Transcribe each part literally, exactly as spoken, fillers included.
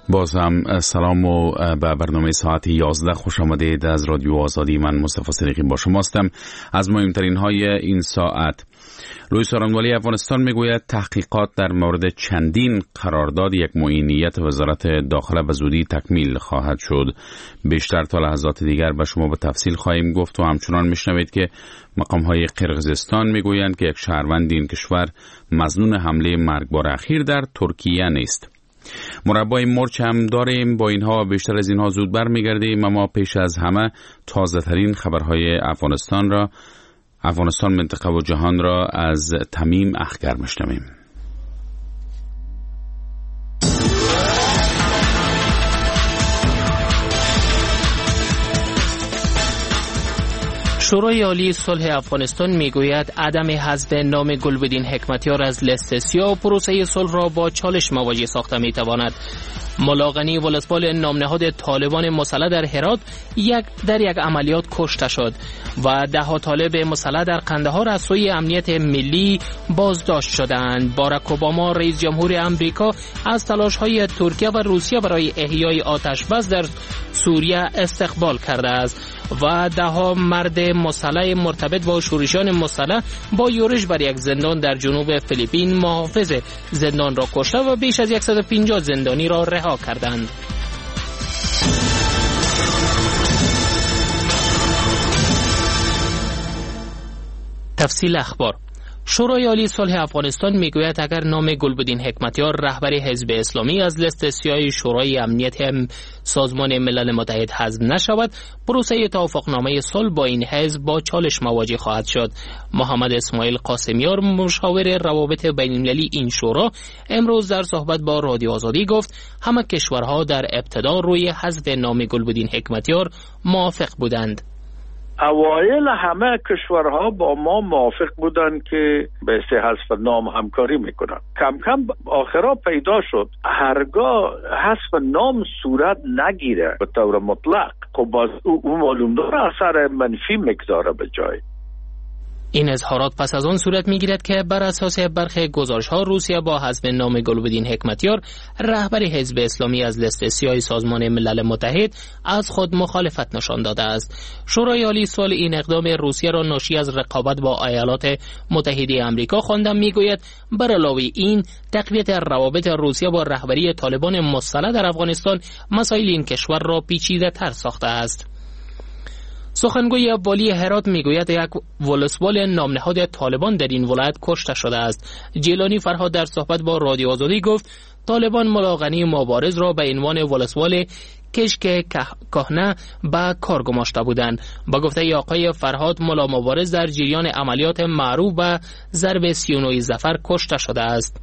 باز هم سلام و به برنامه ساعت یازده خوش آمدید. از رادیو آزادی من مصطفی صدیقی با شما هستم. از مهمترین های این ساعت: لوئیس آرانوالی افغانستان میگوید تحقیقات در مورد چندین قرارداد یک معینیت وزارت داخله به زودی تکمیل خواهد شد. بیشتر تا لحظات دیگر به شما به تفصیل خواهیم گفت و همچنان میشنوید که مقام های قرقیزستان میگویند که یک شهروند این کشور مظنون حمله مرگبار اخیر در ترکیه نیست. مربای مرچ هم داریم. با اینها بیشتر از اینها زود برمیگردیم، اما پیش از همه تازه ترین خبرهای افغانستان را افغانستان منطقه و جهان را از تمیم اخگر میشنویم. شورای عالی صلح افغانستان میگوید عدم حذف نام گلبدین حکمتیار از لیست سیاه پروسه صلح را با چالش مواجه ساخته میتواند. ملا غنی ولسوال نامنهاد طالبان مسلح در هرات یک در یک عملیات کشته شد و ده ها طالب مسلح در قندهار از سوی امنیت ملی بازداشت شدند. باراک اوباما رئیس جمهور امریکا از تلاش‌های ترکیه و روسیه برای احیای آتش بس در سوریه استقبال کرده است و ده ها مرد مسلح مرتبط با شورشیان مسلح با یورش بر یک زندان در جنوب فیلیپین محافظ زندان را کشته و بیش از صد و پنجاه زندانی را رها کردند. تفصیل اخبار: شورای عالی صلح افغانستان میگوید اگر نام گلبدین حکمتیار رهبر حزب اسلامی از لیست سیاه شورای امنیت سازمان ملل متحد حذف نشود، پروسه توافقنامه صلح با این حزب با چالش مواجه خواهد شد. محمد اسماعیل قاسمیار مشاور روابط بین‌المللی این شورا امروز در صحبت با رادیو آزادی گفت همه کشورها در ابتدا روی حذف نام گلبدین حکمتیار موافق بودند. اوایل همه کشورها با ما موافق بودن که به حذف نام همکاری میکنن. کم کم آخرا پیدا شد هرگاه حذف نام صورت نگیره به طور مطلق، خب باز اون معلوم داره اثر منفی میگذاره به جای. این اظهارات پس از آن صورت میگیرد که بر اساس برخی گزارش‌ها روسیه با حذف نام گلبدین حکمتیار رهبر حزب اسلامی از لیست سیاه سازمان ملل متحد از خود مخالفت نشان داده است. شورای عالی صلح این اقدام روسیه را ناشی از رقابت با ایالات متحده آمریکا خوانده میگوید بر علاوه این تقویت روابط روسیه با رهبری طالبان مسلح در افغانستان مسائل این کشور را پیچیده‌تر ساخته است. سخنگوی والی هرات میگوید یک ولسوال نامنهاد طالبان در این ولایت کشته شده است. جیلانی فرهاد در صحبت با رادیو آزادی گفت طالبان ملا غنی مبارز را به عنوان ولسوال کشک کهنه به کار گماشته بودند. با گفته آقای فرهاد ملا مبارز در جریان عملیات معروف به ضرب سی و نه ظفر کشته شده است.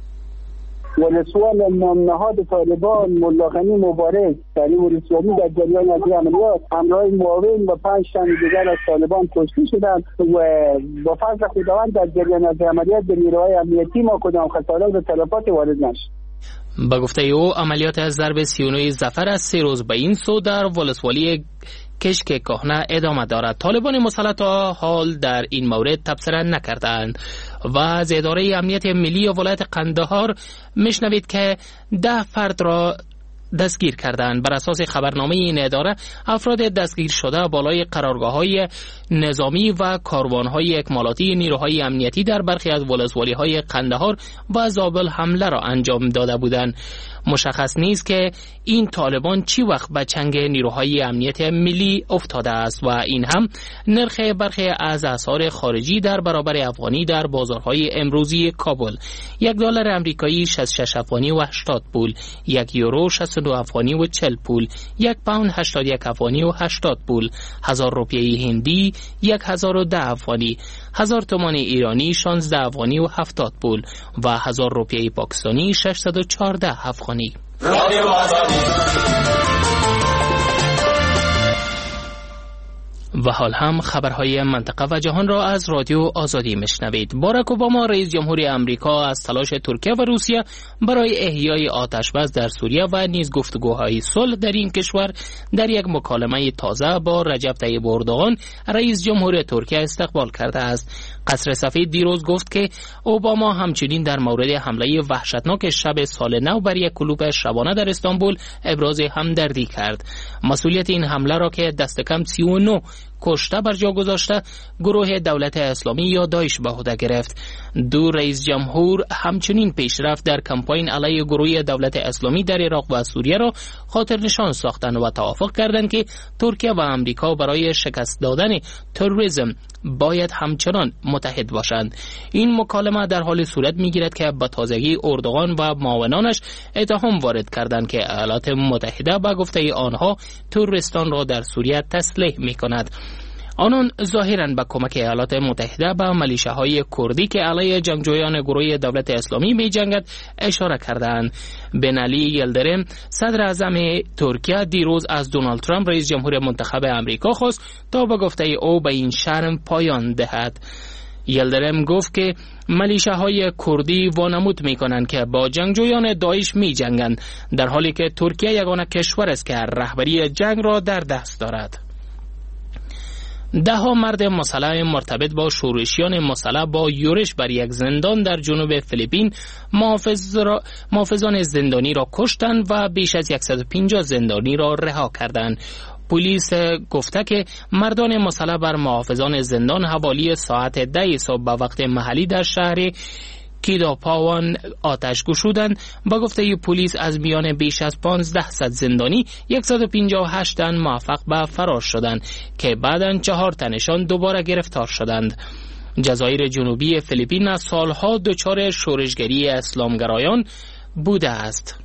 ولسوال نامنهاد طالبان ملا غنی مبارز در این ولسوالی در جریان از عملیات همراه معاون و پنج تن دیگر از طالبان کشته شدند و با فضل خداوند در جریان از عملیات به نیروهای امنیتی ما کدام خسارات و تلفات وارد نشد. با گفته او عملیات از ضرب سی و نه ظفر از سه روز به این سو در ولسوالی کشک کهنه ادامه دارد. طالبان مسلح تا حال در این مورد تبصره نکردند و از اداره امنیت ملی ولایت قندهار میشنوید که ده فرد را دستگیر کردند. بر اساس خبرنامه این اداره افراد دستگیر شده بالای قرارگاه‌های نظامی و کاروان‌های اکمالاتی نیروهای امنیتی در برخی از ولسوالی‌های قندهار و زابل حمله را انجام داده بودند. مشخص نیست که این طالبان چی وقت به چنگ نیروهای امنیت ملی افتاده است و این هم نرخ برخی از اسعار خارجی در برابر افغانی در بازارهای امروزی کابل: یک دلار امریکایی شصت و شش افغانی و هشتاد پول، یک یورو شصت و دو افغانی و چهل پول، یک پوند هشتاد و یک افغانی و هشتاد پول، هزار روپیه هندی یک هزار و ده افغانی، هزار تومان ایرانی شانزده افغانی و هفتاد پول و هزار روپیه پاکستانی ششصد و چهارده افغانی. و حال هم خبرهای منطقه و جهان را از رادیو آزادی میشنوید. باراک اوباما رئیس جمهور امریکا از تلاش ترکیه و روسیه برای احیای آتش بس در سوریه و نیز گفتگوهای صلح در این کشور در یک مکالمه تازه با رجب طیب اردوغان رئیس جمهور ترکیه استقبال کرده است. قصر سفید دیروز گفت که اوباما همچنین در مورد حمله وحشتناک شب سال نو بر یک کلوب شبانه در استانبول ابراز همدردی کرد. مسئولیت این حمله را که دست کم سی و نه کشته بر جا گذاشته گروه دولت اسلامی یا داعش به عهده گرفت. دو رئیس جمهور همچنین پیشرفت در کمپاین علیه گروه دولت اسلامی در عراق و سوریه را خاطر نشان ساختند و توافق کردند که ترکیه و امریکا برای شکست دادن تروریسم باید همچنان متحد باشند. این مکالمه در حال صورت میگیرد که به تازگی اردوغان و معاونانش اتهام وارد کردند که ایالات متحده به گفته آنها تروریستان را در سوریه تسلیح میکند. آنان ظاهراً به کمک ایالات متحده به ملیشه‌های کردی که علیه جنگجویان گروه دولت اسلامی می‌جنگد اشاره کردند. بن علی یلدرم صدر اعظم ترکیه دیروز از دونالد ترامپ رئیس جمهور منتخب امریکا خواست تا به گفته او به این شرم پایان دهد. یلدرم گفت که ملیشه‌های کردی وانمود می‌کنند که با جنگجویان داعش می‌جنگند، در حالی که ترکیه یگانه کشور است که رهبری جنگ را در دست دارد. ده ها مرد مسلح مرتبط با شورشیان مسلح با یورش بر یک زندان در جنوب فیلیپین محافظ را، محافظان زندانی را کشتند و بیش از صد و پنجاه زندانی را رها کردند. پلیس گفته که مردان مسلح بر محافظان زندان حوالی ساعت ده صبح به وقت محلی در شهر کیداپاوان آتش گشودند. با گفته پلیس از میان بیش از پانزده زندانی صد و پنجاه و هشت تن موفق به فرار شدند که بعداً چهار تنشان دوباره گرفتار شدند. جزایر جنوبی فیلیپین از سالها دچار شورشگری اسلامگرایان بوده است.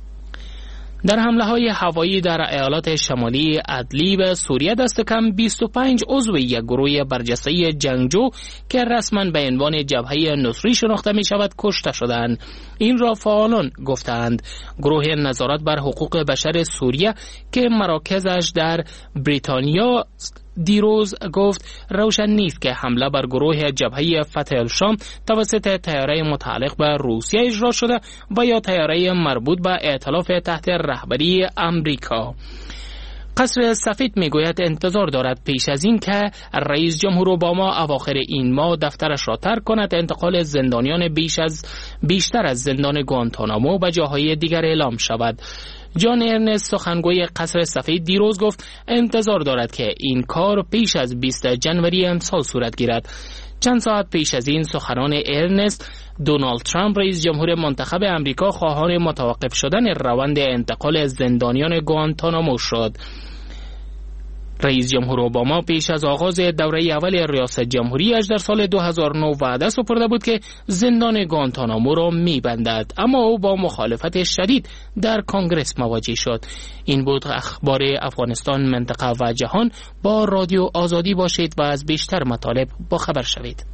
در حمله های هوایی در ایالات شمالی ادلیب سوریه دست کم بیست و پنج عضو یک گروه برجسته جنگجو که رسما به عنوان جبهه نصری شناخته می شود کشته شدند. این را فعالان گفتند. گروه نظارت بر حقوق بشر سوریه که مراکزش در بریتانیا دیروز گفت روشن نیست که حمله بر گروه جبهه فتح الشام توسط طیاره متعلق به روسیه اجرا شده و یا طیاره مربوط به ائتلاف تحت رهبری امریکا. قصر سفید میگوید انتظار دارد پیش از این که رئیس جمهور اوباما اواخر این ماه دفترش را ترک کند انتقال زندانیان بیش از بیشتر از زندان گوانتانامو به جاهای دیگر اعلام شود. جان ارنست سخنگوی قصر سفید دیروز گفت انتظار دارد که این کار پیش از بیستم ژانویه امسال صورت گیرد. چند ساعت پیش از این سخنان ارنست دونالد ترامپ رئیس جمهور منتخب امریکا خواهان متوقف شدن روند انتقال زندانیان گوانتانامو شد. رئیس جمهور اوباما پیش از آغاز دوره اول ریاست جمهوریش در سال دو هزار و نه وعده سپرده بود که زندان گوانتانامو را می‌بندد، اما او با مخالفت شدید در کنگره مواجه شد. این بود اخبار افغانستان، منطقه و جهان. با رادیو آزادی باشید و از بیشتر مطالب با خبر شوید.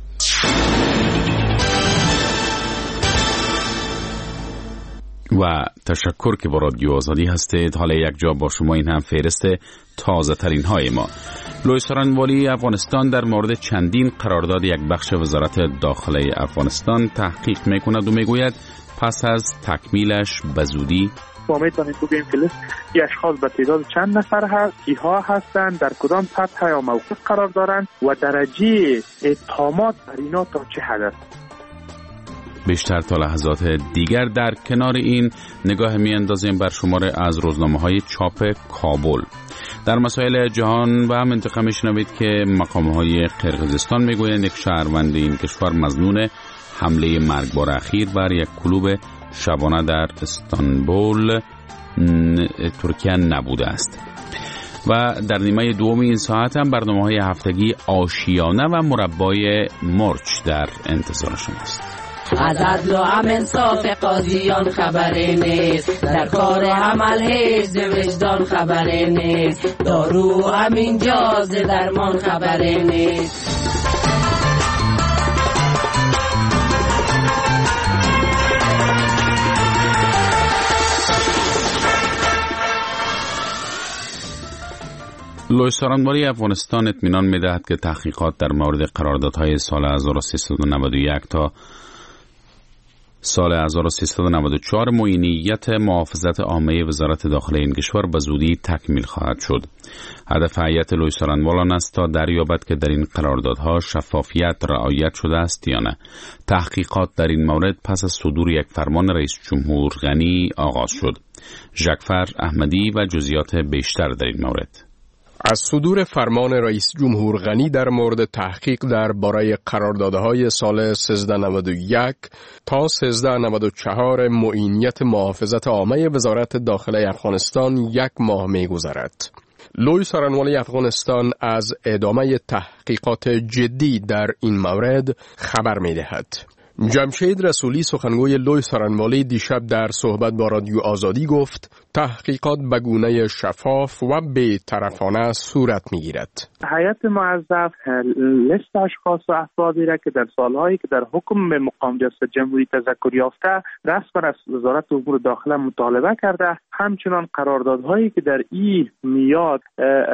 و تشکر که با رادیو آزادی هستید. حالا یک جا با شما این هم فهرست تازه ترین های ما. لوی سارنوالی افغانستان در مورد چندین قرارداد یک بخش وزارت داخله افغانستان تحقیق میکند و میگوید پس از تکمیلش به زودی با امید داریم که این فلس ی اشخاص به تعداد چند نفر هست، کیها هستند، در کدام سطح یا موقع قرار دارند و درجه اتهامات بر اینا تا چه حد است. بیشتر تا لحظات دیگر در کنار این نگاه می اندازیم بر شماره از روزنامه های چاپ کابل. در مسائل جهان و منطقه می شنوید که مقامه های قرقیزستان می گویند یک شهروند این کشور مظنون حمله مرگبار اخیر بر یک کلوب شبانه در استانبول ترکیه نبوده است. و در نیمه دوم این ساعت هم برنامه های هفتگی آشیانه و مربای مرچ در انتظار شماست. از عدل و هم انصاف قاضیان خبری نیست، در کار عمل هیچ وجدان خبری نیست، دارو همین جاز درمان خبری نیست. لوی سارنوالی افغانستان اطمینان می‌دهد که تحقیقات در مورد قراردادهای سال هزار و سیصد و نود و یک تا سال هزار و سیصد و نود و چهار معینیت محافظت عامه وزارت داخله این کشور به زودی تکمیل خواهد شد. هدف هیئت لوی سارنوال آن است تا دریابد که در این قراردادها شفافیت رعایت شده است یا نه. تحقیقات در این مورد پس از صدور یک فرمان رئیس جمهور غنی آغاز شد. ژکفر احمدی و جزئیات بیشتر در این مورد. از صدور فرمان رئیس جمهور غنی در مورد تحقیق درباره قراردادهای سال سیزده نود و یک تا سیزده نود و چهار معینیت محافظت عامه وزارت داخله افغانستان یک ماه می‌گذرد. لوی سارنوالی افغانستان از ادامه تحقیقات جدی در این مورد خبر می‌دهد. جمشید رسولی سخنگوی لوی سارنوالی دیشب در صحبت با رادیو آزادی گفت تحقیقات به گونه شفاف و بی‌طرفانه صورت می‌گیرد. هیئت موظف لیست اشخاص و افرادی را که در سالهایی که در حکم مقام ریاست جمهوری تذکر یافته رسما از وزارت امور داخله مطالبه کرده، همچنان قراردادهایی که در این میاد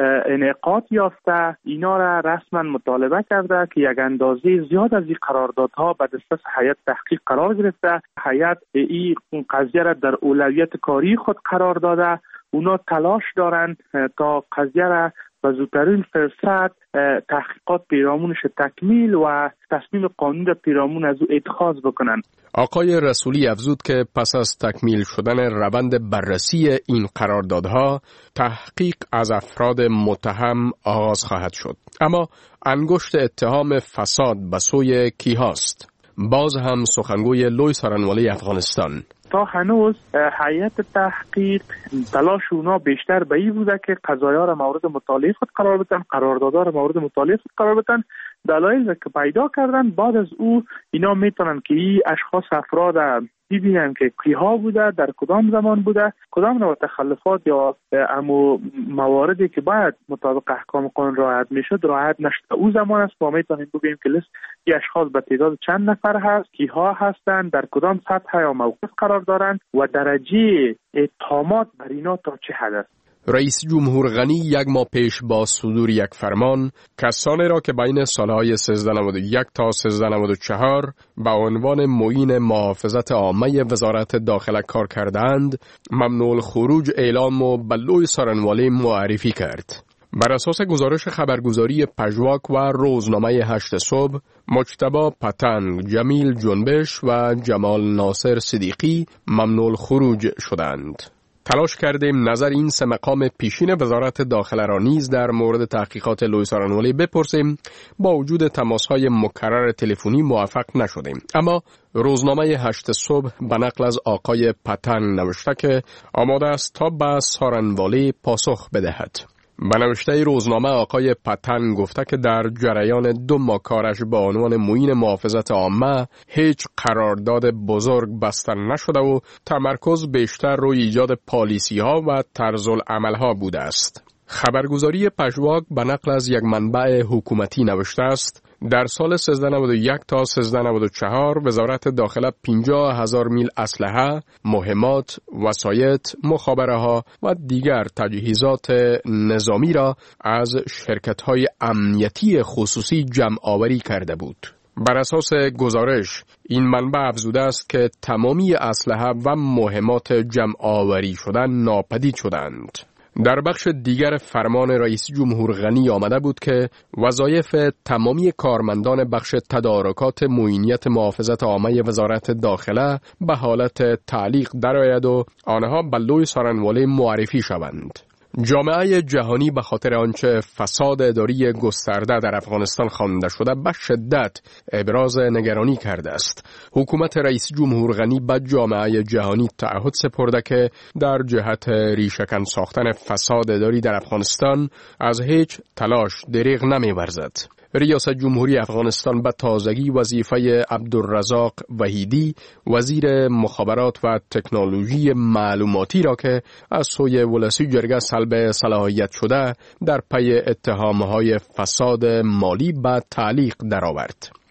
انعقاد یافته اینا را رسما مطالبه کرده که یک اندازه زیاد از این قراردادها به دست هیئت تحقیق قرار گرفته. هیئت این قضیه را در اولویت کاری خود قرار داده. اونا تلاش دارند تا قضیه را به زودترین فرصت تحقیقات پیرامونش تکمیل و تصمیم قانونی پیرامون از او اتخاذ بکنند. آقای رسولی افزود که پس از تکمیل شدن روند بررسی این قراردادها تحقیق از افراد متهم آغاز خواهد شد. اما انگشت اتهام فساد به سوی کی هاست؟ باز هم سخنگوی لوی سارنوالی افغانستان: تا هنوز هیئت تحقیق تلاش اونا بیشتر به این بوده که قضایا را مورد مطالعه خود قرار بدن، قراردادها را مورد مطالعه خود قرار بدن. دلایل که پیدا کردن بعد از او اینا میتونن که این اشخاص افراد ببینن که کیها بوده، در کدام زمان بوده، کدام نوع تخلفات یا امو مواردی که باید مطابق احکام قانون رعایت میشد رعایت نشده. او زمان است ما میتونیم بگیم که لیست این اشخاص به تعداد چند نفر هست، کیها هستند، در کدام سطح یا موقف قرار دارند و درجه اتهامات بر اینا تا چه حد است. رئیس جمهور غنی یک ماه پیش با صدور یک فرمان کسانی را که بین سالهای سیزده نود و یک تا سیزده نود و چهار به عنوان معین محافظت عامه وزارت داخله کار کردند ممنوع الخروج اعلام و به لوی سارنوالی معرفی کرد. بر اساس گزارش خبرگزاری پژواک و روزنامه هشت صبح، مجتبی پتنگ، جمیل جنبش و جمال ناصر صدیقی ممنوع الخروج شدند. تلاش کردیم نظر این سه مقام پیشین وزارت داخله را نیز در مورد تحقیقات لوی سارنوالی بپرسیم. با وجود تماس‌های مکرر تلفنی موفق نشدیم. اما روزنامه هشت صبح به نقل از آقای پتنگ نوشته که آماده است تا به سارنوالی پاسخ بدهد. به نوشته روزنامه آقای پتنگ گفته که در جریان دو ماه کارش با عنوان معین محافظت عامه هیچ قرارداد بزرگ بسته نشده و تمرکز بیشتر روی ایجاد پالیسی ها و طرز العمل ها بوده است. خبرگزاری پژواک به نقل از یک منبع حکومتی نوشته است در سال سیزده نود و یک تا سیزده نود و چهار وزارت داخله پنجاه هزار میل اسلحه، مهمات، وسایط، مخابره ها و دیگر تجهیزات نظامی را از شرکت های امنیتی خصوصی جمع آوری کرده بود. بر اساس گزارش این منبع افزوده است که تمامی اسلحه و مهمات جمع آوری شدن ناپدید شدند. در بخش دیگر فرمان رئیس جمهور غنی آمده بود که وظایف تمامی کارمندان بخش تدارکات معینیت محافظت عامه وزارت داخله به حالت تعلیق درآید و آنها به لوی سارنوالی معرفی شوند. جامعه جهانی به خاطر آنچه فساد اداری گسترده در افغانستان خوانده شده به شدت ابراز نگرانی کرده است. حکومت رئیس جمهور غنی به جامعه جهانی تعهد سپرده که در جهت ریشه‌کن ساختن فساد اداری در افغانستان از هیچ تلاش دریغ نمی‌ورزد. ریاست جمهوری افغانستان به تازگی وظیفه عبدالرزاق وحیدی وزیر مخابرات و تکنولوژی معلوماتی را که از سوی ولسی جرگه سلب صلاحیت شده در پی اتهامهای فساد مالی به تعلیق درآورد.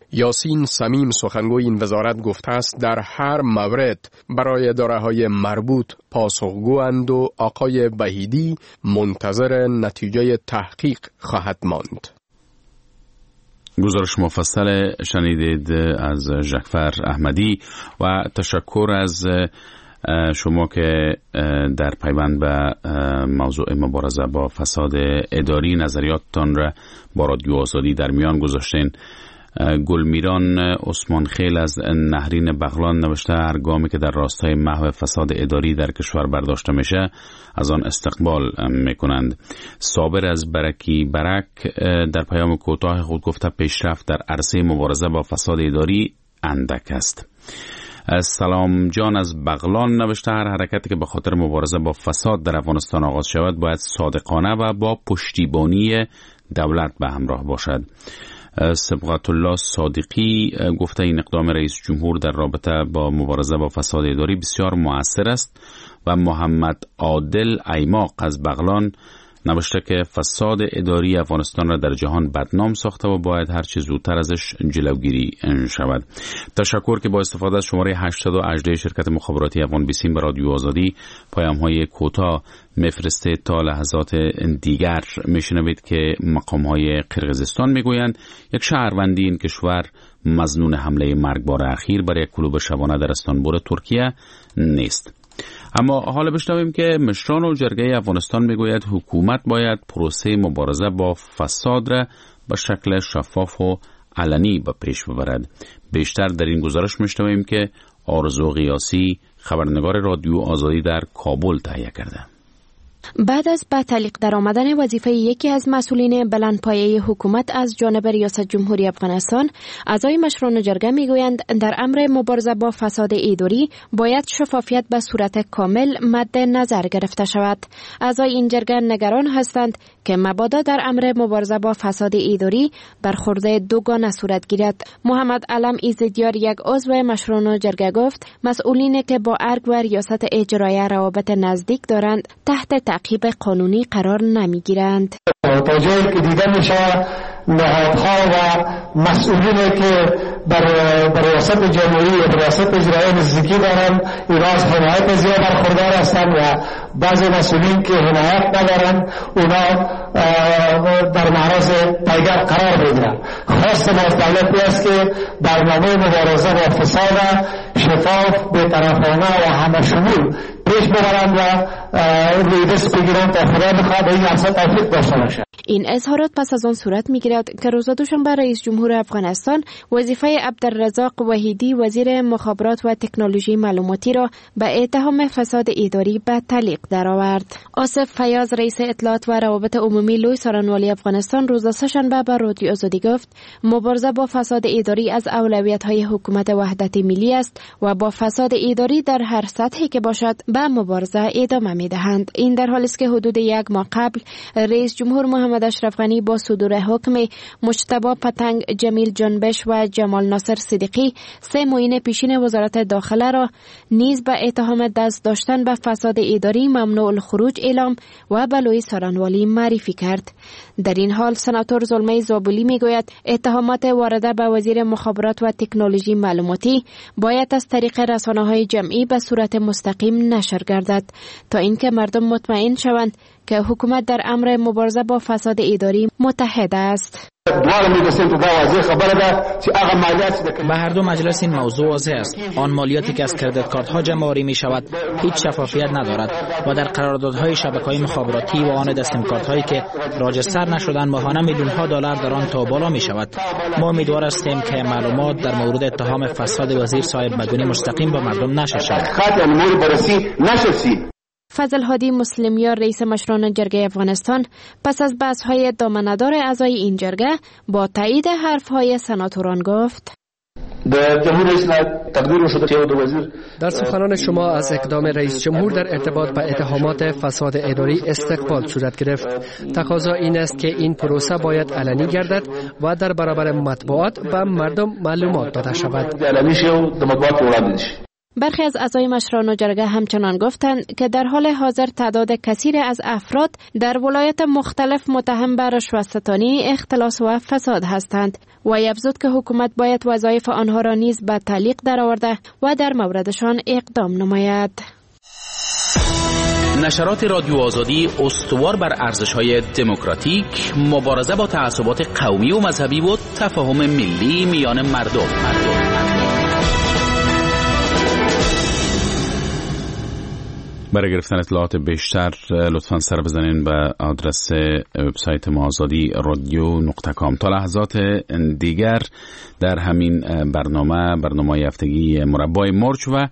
یاسین صمیم سخنگوی این وزارت گفته است در هر مورد برای اداره‌های مربوط پاسخگویند و آقای وحیدی منتظر نتیجه تحقیق خواهد ماند. گزارش مفصل شنیدید از جعفر احمدی و تشکر از شما که در پیوند به موضوع مبارزه با فساد اداری نظریاتتان را با رادیو آزادی در میان گذاشتین. گلمیران عثمان خیل از نهرین بغلان نوشته هر گامی که در راستای محو فساد اداری در کشور برداشته میشه از آن استقبال میکنند. صابر از برکی برک در پیام کوتاه خود گفته پیشرفت در عرصه مبارزه با فساد اداری اندک است. سلام جان از بغلان نوشته هر حرکتی که به خاطر مبارزه با فساد در افغانستان آغاز شود باید صادقانه و با پشتیبانی دولت به همراه باشد. سبقت الله صادقی گفته این اقدام رئیس جمهور در رابطه با مبارزه با فساد اداری بسیار مؤثر است. و محمد عادل ایماق از بغلان نوشته که فساد اداری افغانستان را در جهان بدنام ساخته و باید هر چه زودتر ازش جلوگیری شود. تشکر که با استفاده از شماره هشتصد و هجده شرکت مخابراتی افغان بیسیم به رادیو آزادی پیام‌های کوتاه میفرسته. تا لحظات دیگر میشنوید که مقام‌های قرقیزستان میگویند یک شهروندی این کشور مظنون حمله مرگبار اخیر برای یک کلوب شبانه در استانبول ترکیه نیست. اما حالا بشنویم که مشران و جرگه افغانستان میگوید حکومت باید پروسه مبارزه با فساد را به شکل شفاف و علنی به پیش ببرد. بیشتر در این گزارش میشنویم که آرزو قیاسی خبرنگار رادیو آزادی در کابل تهیه کرده. بعد از به تعلیق در آمدن وظیفه یکی از مسئولین بلندپایه حکومت از جانب ریاست جمهوری افغانستان، اعضای مشران جرگه میگویند در امر مبارزه با فساد اداری باید شفافیت به صورت کامل مد نظر گرفته شود. اعضای این جرگه نگران هستند که مبادا در امر مبارزه با فساد اداری برخورد دوگانه صورت گیرد. محمد علم ایزدیار یک عضو مشران جرگه گفت مسئولینی که با ارگ و ریاست اجرایی روابط نزدیک دارند تحت تعقیب قانونی قرار نمیگیرند. تا جایی که دیده میشه نهادها و مسئولینی که بر ریاست جمهوری و ریاست اجرایی نزدیکی دارند اینا از حمایت زیاد برخوردار هستند و بعضی مسئولین که حمایت ندارند اونا در معرض پیگر قرار بگیرند. خواست ما از دولتی است که برنامه مبارزه با فساد شفاف، بی‌طرفانه و همه شمول پیش ببرند و روی دست بگیرند تا خدا بخواد این اصلا توفیق داشته باشه. این اظهارات پس از آن صورت میگیرد که روز دوشنبه رئیس جمهور افغانستان وظیفه عبدالرزاق وحیدی وزیر مخابرات و تکنولوژی معلوماتی را به اتهام فساد اداری به تعلیق درآورد. آصف فیاض رئیس اطلاعات و روابط عمومی لوی سارنوالی افغانستان روز سه‌شنبه به رادیو آزادی گفت مبارزه با فساد اداری از اولویت‌های حکومت وحدت ملی است و با فساد اداری در هر سطحی که باشد به مبارزه ادامه می‌دهند. این در حالی است که حدود یک ماه قبل رئیس جمهور محمد اشرف غنی با صدور حکم مجتبی پتنگ، جمیل جنبش و جمال ناصر صدیقی سه معین پیشین وزارت داخله را نیز به اتهام دست داشتن به فساد اداری ممنوع الخروج اعلام و به لوی سارنوالی معرفی کرد. در این حال سناتور زلمه زابلی میگوید اتهامات وارده به وزیر مخابرات و تکنولوژی معلوماتی باید از طریق رسانه‌های جمعی به صورت مستقیم نشر گردد تا اینکه مردم مطمئن شوند که حکومت در امر مبارزه با فساد اداری متحد است. به هر دو مجلس این موضوع واضح است. آن مالیاتی که از کردیت کارت ها جمع آوری می شود هیچ شفافیت ندارد و در قراردادهای شبکه‌های مخابراتی و آن دستم کارت هایی که راجستر نشدن ماهانه میلیون ها دلار در آن تا بالا می شود. ما امیدوار هستیم که معلومات در مورد اتهام فساد وزیر صاحب مدنی مستقیم به مردم نشر شود. فضل هادی مسلمیار رئیس مشران جرگه افغانستان پس از بحث‌های دامنه‌دار اعضای این جرگه با تایید حرف‌های سناتوران گفت در سخنان شما از اقدام رئیس جمهور در ارتباط با اتهامات فساد اداری استقبال صورت گرفت. تقاضا این است که این پروسه باید علنی گردد و در برابر مطبوعات و مردم معلومات داده شود. برخی از اعضای مشران جرگه همچنان گفتند که در حال حاضر تعداد کثیر از افراد در ولایت مختلف متهم به رشوه‌ستانی، اختلاس و فساد هستند و افزود که حکومت باید وظایف آنها را نیز به تعلیق درآورده و در موردشان اقدام نماید. نشرات رادیو آزادی استوار بر ارزش‌های دموکراتیک، مبارزه با تعصبات قومی و مذهبی و تفاهم ملی میان مردم. مردم. برای گرفتن اطلاعات بیشتر لطفاً سر بزنین به آدرس وبسایت ما آزادی رادیو نقطه کام. تا لحظات دیگر در همین برنامه برنامه هفتگی مربع مرچ و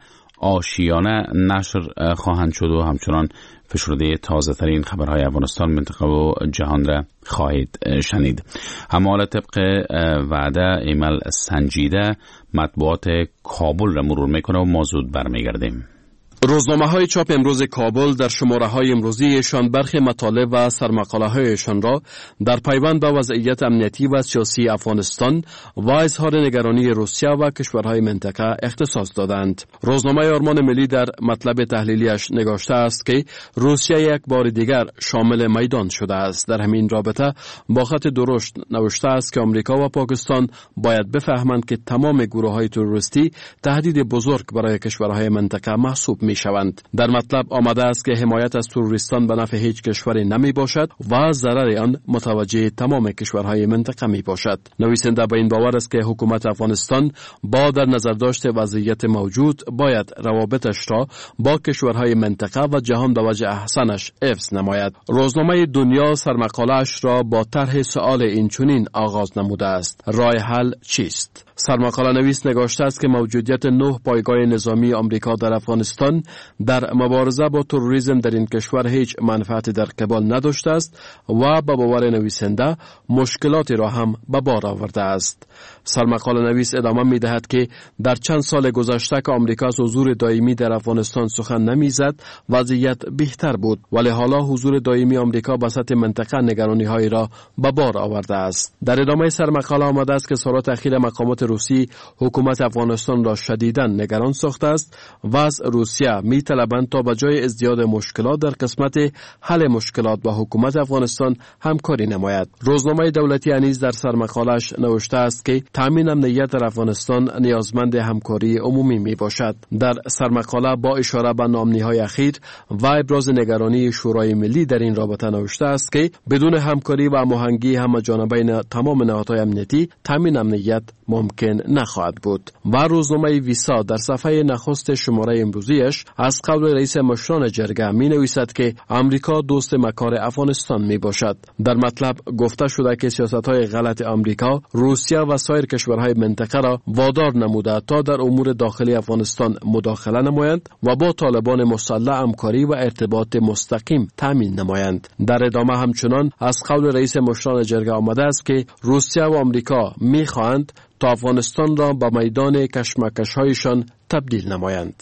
آشیانه نشر خواهند شد و همچنان فشرده تازه ترین خبرهای افغانستان، منطقه و جهان را خواهید شنید. همال طبق وعده ایمل سنجیده مطبوعات کابل را مرور میکنه و ما زود برمیگردیم. روزنامه های چاپ امروز کابل در شماره های امروزیشان برخی مطالب و سرمقاله هایشان را در پیوند به وضعیت امنیتی و سیاسی افغانستان و اظهار نگرانی روسیه و کشورهای منطقه اختصاص دادند. روزنامه آرمان ملی در مطلب تحلیلیش نگاشته است که روسیه یک بار دیگر شامل میدان شده است. در همین رابطه با خط درشت نوشته است که آمریکا و پاکستان باید بفهمند که تمام گروه های تروریستی تهدید بزرگ برای کشورهای منطقه محسوب می شوند. در مطلب آمده است که حمایت از تروریستان به نفع هیچ کشوری نمی باشد و ضرر آن متوجه تمام کشورهای منطقه می باشد. نویسنده به این باور است که حکومت افغانستان با در نظر داشت وضعیت موجود باید روابطش را با کشورهای منطقه و جهان به وجه احسنش حفظ نماید. روزنامه دنیا سرمقاله‌اش را با طرح سؤال اینچنین آغاز نموده است: راه حل چیست؟ سرمقاله نویس نگاشته است که موجودیت نه پایگاه نظامی آمریکا در افغانستان در مبارزه با تروریسم در این کشور هیچ منفعتی در قبال نداشته است و به باور نویسنده مشکلاتی را هم به بار آورده است. سرمقاله نویس ادامه می دهد که در چند سال گذشته که آمریکا از حضور دائمی در افغانستان سخن نمیزد وضعیت بهتر بود، ولی حالا حضور دائمی آمریکا به سطح منطقه نگرانی هایی را به بار آورده است. در ادامه سرمقاله آمده است که سالات اخیر مقامات روسی حکومت افغانستان را شدیداً نگران ساخته است و از روسیه می طلبند تا به جای ازدیاد مشکلات در قسمت حل مشکلات با حکومت افغانستان همکاری نماید. روزنامه دولتی نیز در سرمقاله‌اش نوشته است که تامین امنیت در افغانستان نیازمند همکاری عمومی می باشد. در سرمقاله با اشاره به نامنی‌های اخیر و ابراز نگرانی شورای ملی در این رابطه نوشته است که بدون همکاری و هماهنگی همه‌جانبه تمام نهادهای امنیتی تامین امنیت ممکن نخواهد بود. و روزنامه ویسا در صفحه نخست شماره امروزیش از قول رئیس مشران جرگه می نویسد که امریکا دوست مکار افغانستان می باشد. در مطلب گفته شده که سیاست‌های غلط امریکا، روسیه و سایر کشورهای منطقه را وادار نموده تا در امور داخلی افغانستان مداخله نمایند و با طالبان مسلح همکاری و ارتباط مستقیم تامین نمایند. در ادامه همچنان از قول رئیس مشران جرگه آمده است که روسیه و آمریکا می خواهند تا افغانستان را به میدان کشمکش‌هایشان تبدیل نمایند.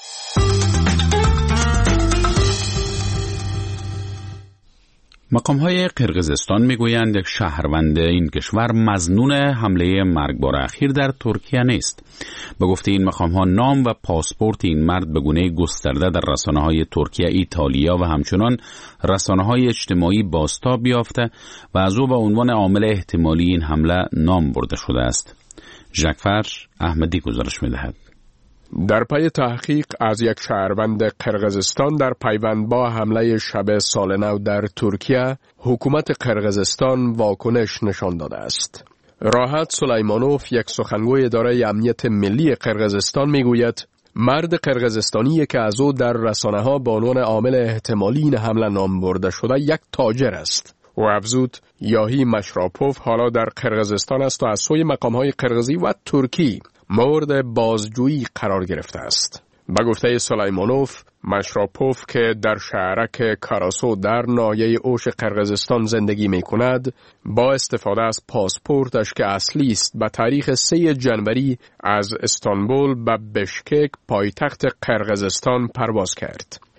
مقام‌های قرقیزستان میگویند یک شهروند این کشور مظنون حمله مرگبار اخیر در ترکیه نیست. به گفته این مقام‌ها نام و پاسپورت این مرد به گونه گسترده در رسانه‌های ترکیه، ایتالیا و همچنان رسانه‌های اجتماعی بازتاب یافته و از او به عنوان عامل احتمالی این حمله نام برده شده است. ژکفر احمدی گزارش می‌دهد. در پی تحقیق از یک شهروند قرقیزستان در پیوند با حمله شب سال نو در ترکیه، حکومت قرقیزستان واکنش نشان داده است. راحت سلیمانوف، یک سخنگوی اداره امنیت ملی قرقیزستان، میگوید مرد قرقیزستانی که از او در رسانه‌ها به عنوان عامل احتمالی این حمله نام برده شده یک تاجر است. و افزود یاهی مشراپوف حالا در قرقیزستان است و از سوی مقام‌های قرقیزی و ترکی مورد بازجویی قرار گرفته است. به گفته سلیمانوف، مشراپوف که در شهرک کاراسو در ناحیه اوش قرقیزستان زندگی می کند، با استفاده از پاسپورتش که اصلی است به تاریخ سوم جنوری از استانبول به بشکک پایتخت قرقیزستان پرواز کرد.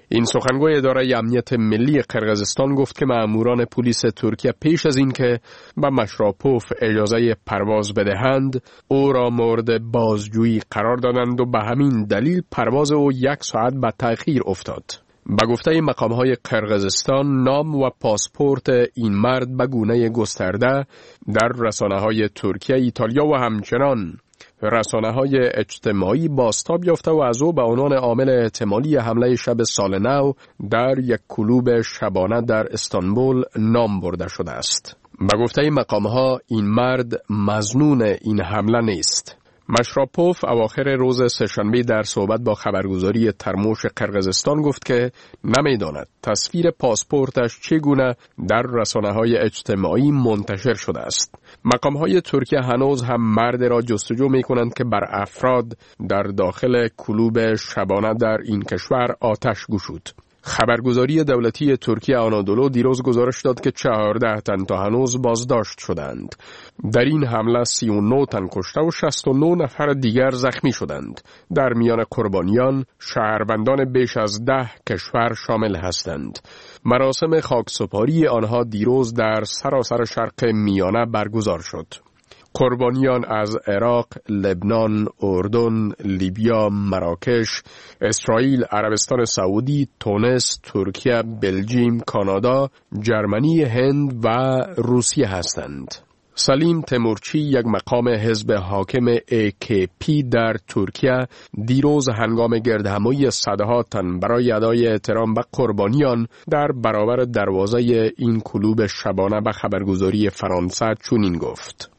این سخنگوی اداره امنیت ملی قرقیزستان گفت که مأموران پلیس ترکیه پیش از این که به مشراپوف اجازه پرواز بدهند او را مورد بازجویی قرار دادند و به همین دلیل پرواز او یک ساعت به تأخیر افتاد. به گفته مقام‌های قرقیزستان نام و پاسپورت این مرد به گونه گسترده در رسانه‌های ترکیه، ایتالیا و همچنان رسانه‌های اجتماعی بازتاب یافته و از او به عنوان عامل احتمالی حمله شب سال نو در یک کلوب شبانه در استانبول نام برده شده است. به گفته مقام‌ها این مرد مظنون این حمله نیست. مشراپوف اواخر روز سه‌شنبه در صحبت با خبرگزاری ترموش قرقیزستان گفت که نمی‌داند تصویر پاسپورتش چگونه در رسانه‌های اجتماعی منتشر شده است. مقام‌های ترکیه هنوز هم مرد را جستجو می‌کنند که بر افراد در داخل کلوب شبانه در این کشور آتش گشود. خبرگزاری دولتی ترکیه آنادولو دیروز گزارش داد که چهارده تن تا هنوز بازداشت شدند. در این حمله سی و نه تن کشته و شصت و نه نفر دیگر زخمی شدند. در میان قربانیان شهروندان بیش از ده کشور شامل هستند. مراسم خاکسپاری آنها دیروز در سراسر شرق میانه برگزار شد. قربانیان از عراق، لبنان، اردن، لیبیا، مراکش، اسرائیل، عربستان سعودی، تونس، ترکیه، بلژیم، کانادا، جرمنی، هند و روسیه هستند. سلیم تیمورچی، یک مقام حزب حاکم ای کی پی در ترکیه، دیروز هنگام گردهمایی صدها تن برای ادای احترام به قربانیان در برابر دروازه این کلوب شبانه به خبرگزاری فرانسه چنین گفت: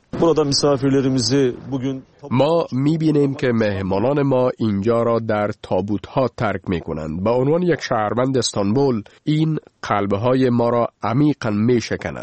ما می‌بینیم که مهمانان ما اینجا را در تابوت‌ها ترک می‌کنند. به عنوان یک شهروند استانبول این قلب‌های ما را عمیقاً می‌شکند.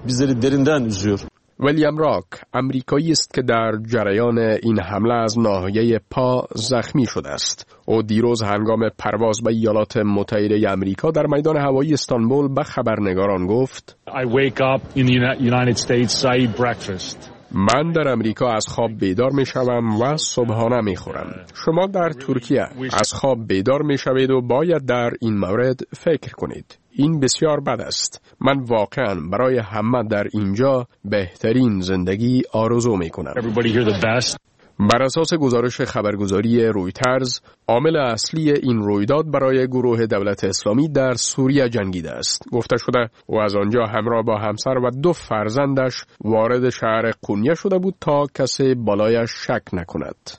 ویلیام راک امریکایی است که در جریان این حمله از ناحیه پا زخمی شده است. او دیروز هنگام پرواز به ایالات متحده آمریکا در میدان هوایی استانبول به خبرنگاران گفت: I wake up in the United States, I eat breakfast. من در امریکا از خواب بیدار می شوم و صبحانه می خورم. شما در ترکیه از خواب بیدار می شوید و باید در این مورد فکر کنید. این بسیار بد است. من واقعا برای همه در اینجا بهترین زندگی آرزو می کنم. بر اساس گزارش خبرگزاری رویترز، عامل اصلی این رویداد برای گروه دولت اسلامی در سوریه جنگیده است. گفته شده او از آنجا همراه با همسر و دو فرزندش وارد شهر قونیه شده بود تا کسی بالایش شک نکند.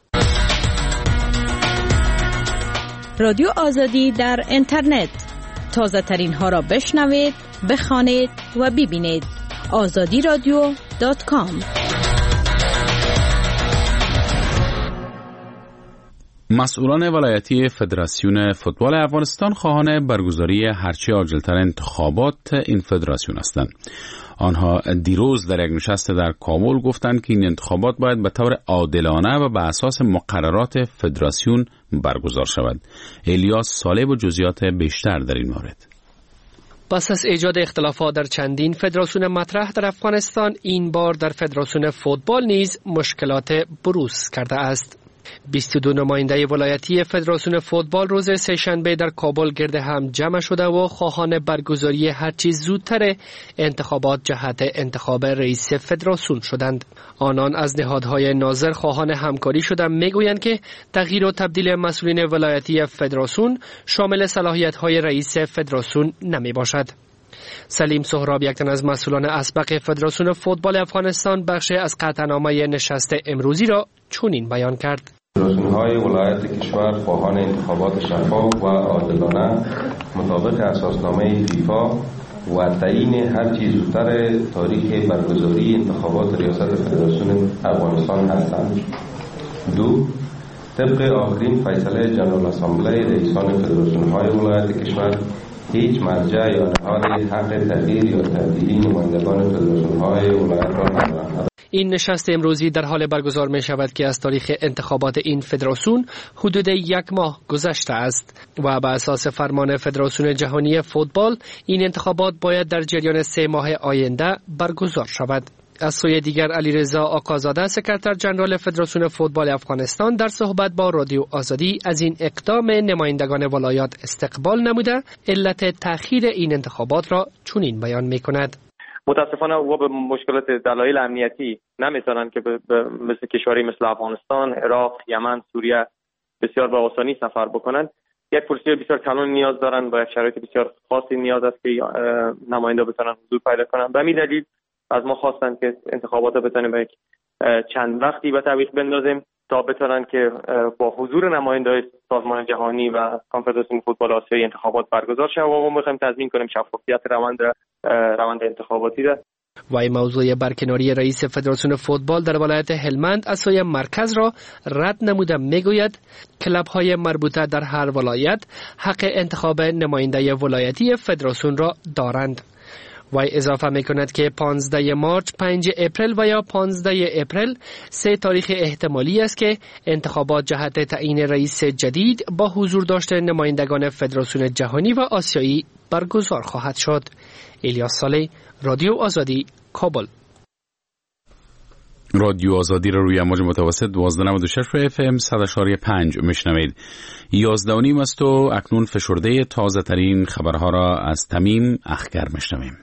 رادیو آزادی در اینترنت، تازه ترین ها را بشنوید، بخوانید و ببینید. آزادی رادیو دات کام. مسئولان ولایتی فدراسیون فوتبال افغانستان خواهان برگزاری هرچه عاجلتر انتخابات این فدراسیون هستند. آنها دیروز در یک نشست در کابل گفتند که این انتخابات باید به طور عادلانه و به اساس مقررات فدراسیون برگزار شود. الیاس صالح و جزئیات بیشتر در این مورد. پس از ایجاد اختلافات در چندین فدراسیون مطرح در افغانستان، این بار در فدراسیون فوتبال نیز مشکلات بروز کرده است. بیست و دو نماینده ولایتی فدراسیون فوتبال روز سه‌شنبه در کابل گرد هم جمع شده و خواهان برگزاری هرچی زودتر انتخابات جهت انتخاب رئیس فدراسیون شدند. آنان از نهادهای ناظر خواهان همکاری شدند. میگویند که تغییر و تبدیل مسئولین ولایتی فدراسیون شامل صلاحیت‌های رئیس فدراسیون نمی باشد. سلیم سهراب، یک تن از مسئولان اسبق فدراسیون فوتبال افغانستان، بخش از قطعنامه نشست امروزی را چنین بیان کرد: فدراسیون‌های ولایت کشور خواهان انتخابات شفاف و عادلانه مطابق اساسنامه فیفا و تعیین هر چیز زودتر تاریخ برگزاری انتخابات ریاست فدراسیون افغانستان هستند. دو، طبق آخرین فیصله جنرال اسامبله رئیسان فدراسیون‌های ولایت کشور، هیچ مرجع یا نهاد حق تغییر یا تبدیلی نمایندگان فدراسیون‌های ولایت را ندارند. این نشست امروزی در حال برگزار می شود که از تاریخ انتخابات این فدراسیون حدود یک ماه گذشته است و به اساس فرمان فدراسیون جهانی فوتبال این انتخابات باید در جریان سه ماه آینده برگزار شود. از سوی دیگر علیرضا آقازاده سکرتر ژنرال فدراسیون فوتبال افغانستان در صحبت با رادیو آزادی از این اقدام نمایندگان ولایات استقبال نموده علت تأخیر این انتخابات را چنین بیان می‌کند. متاسفانه و به مشکلات دلایل امنیتی نمیتونن که به مثل کشوری مثل افغانستان، عراق، یمن، سوریه بسیار به آسانی سفر بکنن. یک فرصت بسیار کلان نیاز دارن، با یک شرایط بسیار خاصی نیاز است که نماینده بتونن حضور پیدا کنن. به همین دلیل از ما خواستن که انتخابات بتونیم به چند وقتی به تعویق بندازیم تا بتونن که با حضور نماینده‌های سازمان جهانی و کنفدراسیون فوتبال آسیایی انتخابات برگزار شود و ما می‌خوایم تضمین کنیم شفافیت روند روند انتخاباتی را. و این موضوع برکناری رئیس فدراسیون فوتبال در ولایت هلمند از سوی مرکز را رد نموده میگوید کلب‌های مربوطه در هر ولایت حق انتخاب نماینده ولایتی فدراسیون را دارند. و اضافه می کند که پانزده مارچ، پنج اپریل و یا پانزده اپریل سه تاریخ احتمالی است که انتخابات جهت تعیین رئیس جدید با حضور داشته نمایندگان فدراسیون جهانی و آسیایی برگزار خواهد شد. الیاس صالح، رادیو آزادی، کابل. رادیو آزادی را روی امواج متوسط دوازده و نود و شش و اف ام صد و چهار و پنج میشنوید. یازده و نیم است و اکنون فشرده تازه ترین خبرها را از تمیم اخگر میشنویم.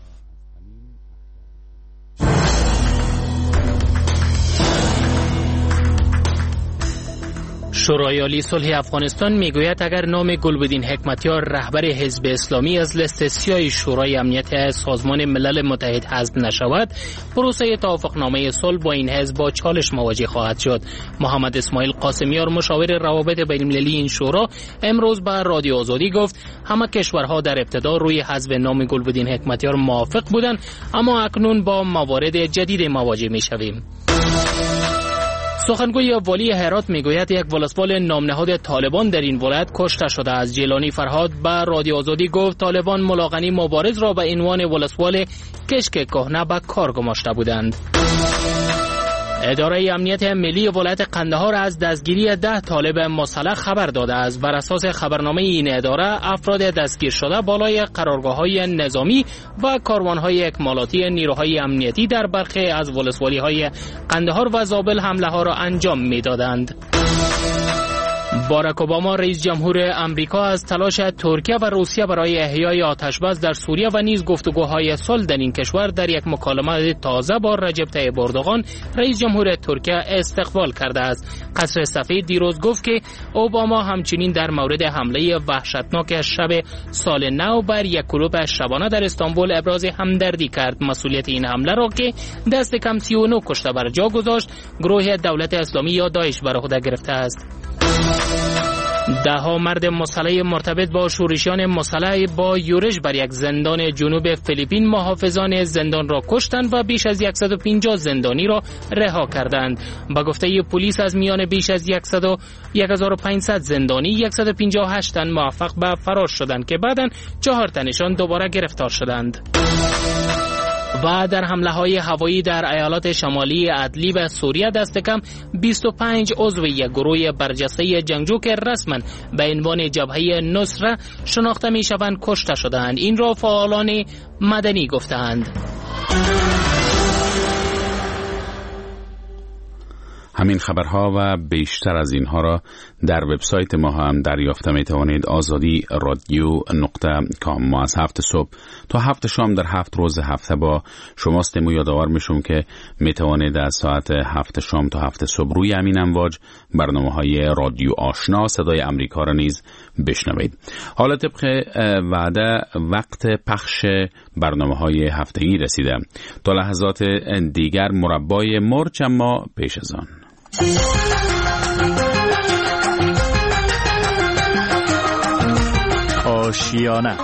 شورای عالی صلح افغانستان میگوید اگر نام گلبدین حکمتیار رهبر حزب اسلامی از لیست سیاه شورای امنیت سازمان ملل متحد حذف نشود، پروسه توافقنامه صلح با این حزب با چالش مواجه خواهد شد. محمد اسماعیل قاسمیار مشاور روابط بین المللی این شورا امروز به رادیو آزادی گفت همه کشورها در ابتدا روی حذف نام گلبدین حکمتیار موافق بودند، اما اکنون با موارد جدید مواجه میشویم. سخنگوی والی هرات میگوید یک ولسوال نامنهاد طالبان در این ولایت کشته شده است. جیلانی فرهاد به رادیو آزادی گفت طالبان ملاقنی مبارز را به عنوان ولسوال کشک کهنه به کار گماشته بودند. اداره امنیت ملی ولایت قندهار از دستگیری ده طالب مسلح خبر داده است. بر اساس خبرنامه این اداره افراد دستگیر شده بالای قرارگاه‌های نظامی و کاروان‌های اکمالاتی نیروهای امنیتی در برخی از ولسوالی‌های قندهار و زابل حمله‌ها را انجام می‌دادند. باراک اوباما رئیس جمهور امریکا از تلاش ترکیه و روسیه برای احیای آتشبس در سوریه و نیز گفتگوهای صلح در این کشور در یک مکالمه تازه با رجب طیب اردوغان رئیس جمهور ترکیه استقبال کرده است. قصر سفید دیروز گفت که اوباما همچنین در مورد حمله وحشتناک شب سال نو بر یک کلوب شبانه در استانبول ابراز همدردی کرد. مسئولیت این حمله را که دست کم سی و نه کشته بر جا گذاشت گروه دولت اسلامی یا داعش بر عهده گرفته است. ده ها مرد مسلح مرتبط با شورشیان مسلح با یورش بر یک زندان جنوب فیلیپین محافظان زندان را کشتند و بیش از صد و پنجاه زندانی را رها کردند. با گفته پلیس از میان بیش از یک هزار و پانصد زندانی صد و پنجاه و هشت تن موفق به فرار شدند که بعداً چهار تنشان دوباره گرفتار شدند. و در حمله های هوایی در ایالات شمالی ادلیب و سوریه دست کم بیست و پنج عضو یک گروه برجسته جنگجو که رسما به عنوان جبهه نصره شناخته می شوند کشته شدند. این را فعالان مدنی گفتند. همین خبرها و بیشتر از اینها را در وبسایت ما هم دریافت می توانید. آزادی رادیو نقطه کام. ما از هفت صبح تا هفت شام در هفت روز هفته با شماستیم و یادآور میشم که می توانید از ساعت هفت شام تا هفت صبح روی همین امواج برنامه های رادیو آشنا صدای امریکا را نیز بشنوید. حالا طبق وعده وقت پخش برنامه های هفتگی رسیده. تا لحظات دیگر مربای مرچ، اما پیش از آن آشیانه،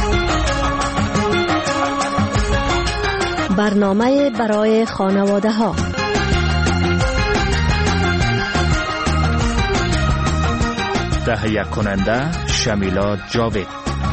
برنامه برای خانواده ها. تهیه کننده شمیلا جاوید.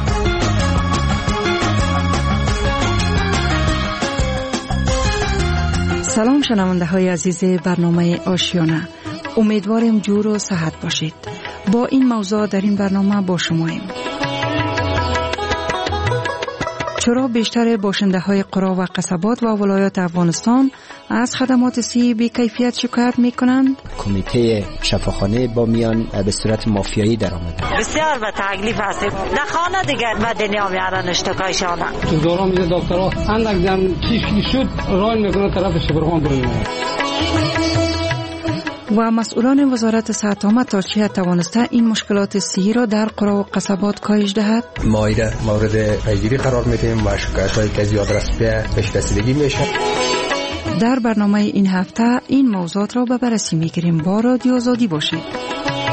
سلام شنونده های عزیز برنامه آشیانه، امیدوارم جور و صحت باشید. با این موضوع در این برنامه با شماییم. چرا بیشتر باشنده های قرا و قصبات و ولایات افغانستان از خدمات صحی بی کیفیت شکایت می کنند؟ کمیته شفاخانه بامیان به صورت مافیایی در آمده. بسیار به تکلیف هستیم. در خانه دیگر به دنیا میارن اشتکایشانه. دکترها میگه دکترها اندک جان چیزی شد رای میکنه طرف شبرغان بریم. و مسئولان وزارت صحت عامه تا چه حد توانسته این مشکلات صحی را در قرا و قصبات کاهش دهد؟ ما ایره مورد پیگیری قرار میدیم و شکایت‌هایی که زیاد رسیده بهش رسیدگی میشه. در برنامه این هفته این موضوعات را به بررسی میگیریم. با رادیو آزادی باشید.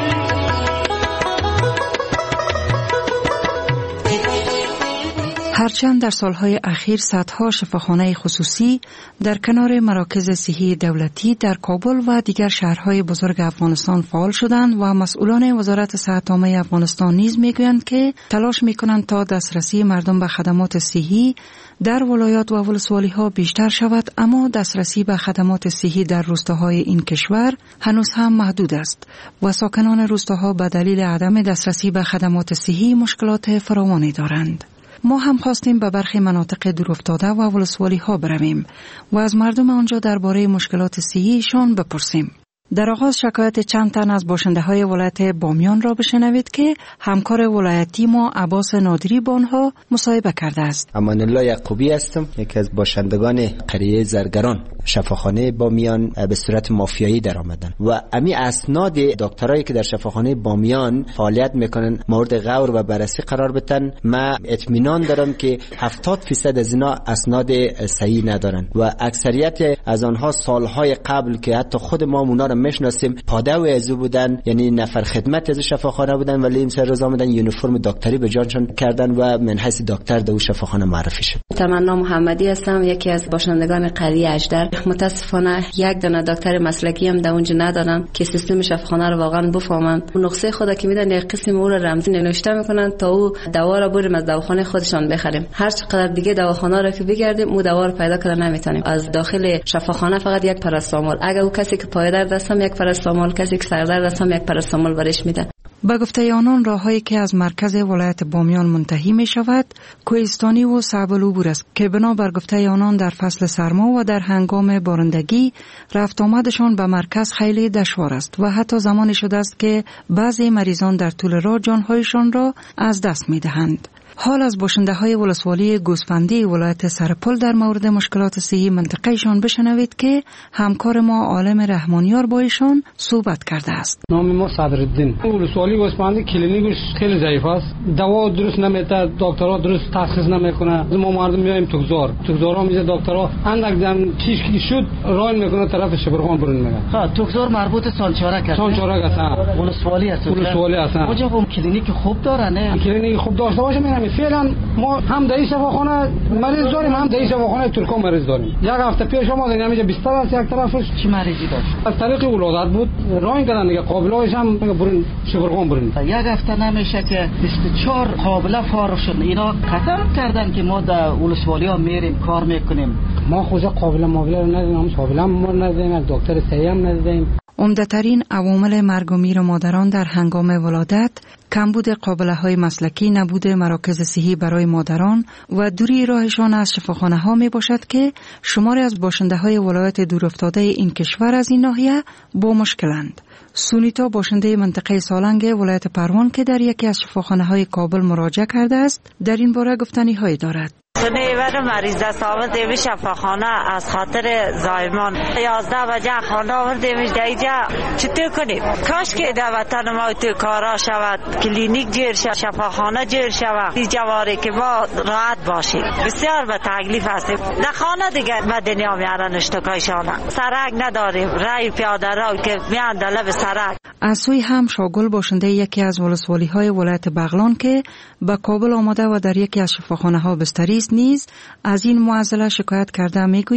هرچند در سالهای اخیر صدها شفاخانه خصوصی در کنار مراکز صحی دولتی در کابل و دیگر شهرهای بزرگ افغانستان فعال شدند و مسئولان وزارت صحت عامه افغانستان نیز میگویند که تلاش میکنند تا دسترسی مردم به خدمات صحی در ولایات و ولسوالی‌ها بیشتر شود، اما دسترسی به خدمات صحی در روستاهای این کشور هنوز هم محدود است و ساکنان روستاها به دلیل عدم دسترسی به خدمات صحی مشکلات فراوانی دارند. ما هم خواستیم به برخی مناطق دورافتاده و ولسوالی ها برویم و از مردم آنجا درباره مشکلات صحیشان بپرسیم. در آغاز شکایت چند تن از باشنده های ولایت بامیان را بشنوید که همکار ولایتی ما عباس نادری با آنها مصاحبه کرده است. امان الله یعقوبی هستم، یکی از باشندگان قریه زرگران. شفاخانه بامیان به صورت مافیایی در آمدن و امی اسناد دکترایی که در شفاخانه بامیان فعالیت میکنن مورد غور و بررسی قرار بدن. ما اطمینان دارم که هفتاد درصد از اینا اسناد صحیح ندارن و اکثریت از آنها سالهای قبل که حتی خود ما اونا رو میشناسیم پاده و ازو بودن، یعنی نفر خدمت از شفاخانه بودن ولی این سر روز آمدن یونیفرم دکتری به جانشون کردن و من حیث دکتر در شفاخانه معرفی شد. تمنا محمدی هستم، یکی از باشندگان قریه اجدر. متاسفانه یک دانه دکتر مسلکی هم در اونجا ندارن که سیستم شفاخانه رو واقعا بفهمن. اون نسخه خدا که میدن یک قسم او رو رمزی نوشته میکنن تا او دوا رو بریم از دواخانه خودشان بخریم. هر چقدر دیگه دواخانه رو که بگردیم او دوا رو پیدا کردن نمیتونیم. از داخل شفاخانه فقط یک پاراستامول، اگه او کسی که پای درد است هم یک پاراستامول، کسی که سر درد است هم یک پاراستامول برش میده. به گفته آنان راههایی که از مرکز ولایت بامیان منتهی می شود کوهستانی و صعب العبور است که بنابر گفته آنان در فصل سرما و در هنگام بارندگی رفت آمدشان به مرکز خیلی دشوار است و حتی زمانی شده است که بعضی مریضان در طول راه جانهایشان را از دست می دهند. حال از باشنده های ولسوالی گوسفندی ولایت سرپل در مورد مشکلات صحی منطقهشان بشنوید که همکار ما عالم رحمانیار با ایشان صحبت کرده است. نام ما صدرالدین. ولسوالی گوسفندی کلینیکش خیلی ضعیف است. دوا درست نمیده، دکترها درست تشخیص نمیکنه. ما مردم میایم توگزار. توگزارها میگه دکترها اندک جان چیزی شد رای میکنه طرف شبرغان برون میگه. ها توگزار مربوط سانچارک است. سانچارک است. ولسوالی است. ولسوالی است. اونجا هم کلینیک خوب داره نه؟ کلینیک خوب داشته باشه میرم. فعلا ما هم در شفاخانه مریض داریم، هم در شفاخانه ترکان مریض داریم. یک هفته پیش ما دیدیم اینجا بیست است یک طرفش. چی مریضی داشت؟ از طریق ولادت بود. راه کردن دیگه قابلایش هم برون شبرغان برون. یک هفته نمیشه که بیست و چهار قابله فارغ شد. اینا قسم کردن که ما در ولسوالیا میریم کار میکنیم. ما خود قابله مابله رو ندیدیم، قابله ما ندیدیم، دکتر صحیح هم ندیدیم. عمده‌ترین عوامل مرگ و میر مادران در هنگام ولادت کمبود قابله‌های مسلکی، نبود مراکز صحی برای مادران و دوری راهشان از شفاخانه‌ها میباشد که شماری از باشنده‌های ولایت دورافتاده این کشور از این ناحیه با مشکلند. سونیتا باشنده منطقه سالنگ ولایت پروان که در یکی از شفاخانه‌های کابل مراجعه کرده است در این باره گفتنی‌هایی دارد. نیور مریض دست آورده به شفاخانه از خاطر زایمان یازده بجه خانه آوردیمش دیجا چطور کنیم؟ کاش که در وطن ما تو کارا شود، کلینیک جیر شود، شفاخانه جیر شود، این جواری که ما راحت باشیم. بسیار به تکلیف هستیم. در خانه دیگر به دنیا میارن اشتکایشانه. سرک نداریم، رای پیاده رو که میان در لب سرک. از سوی هم شاگل باشنده یکی از ولسوالی های ولایت بغلان که به کابل آمده و در یکی از شفاخانه ها بستری است نیز از این معضله شکایت کرده میگوید: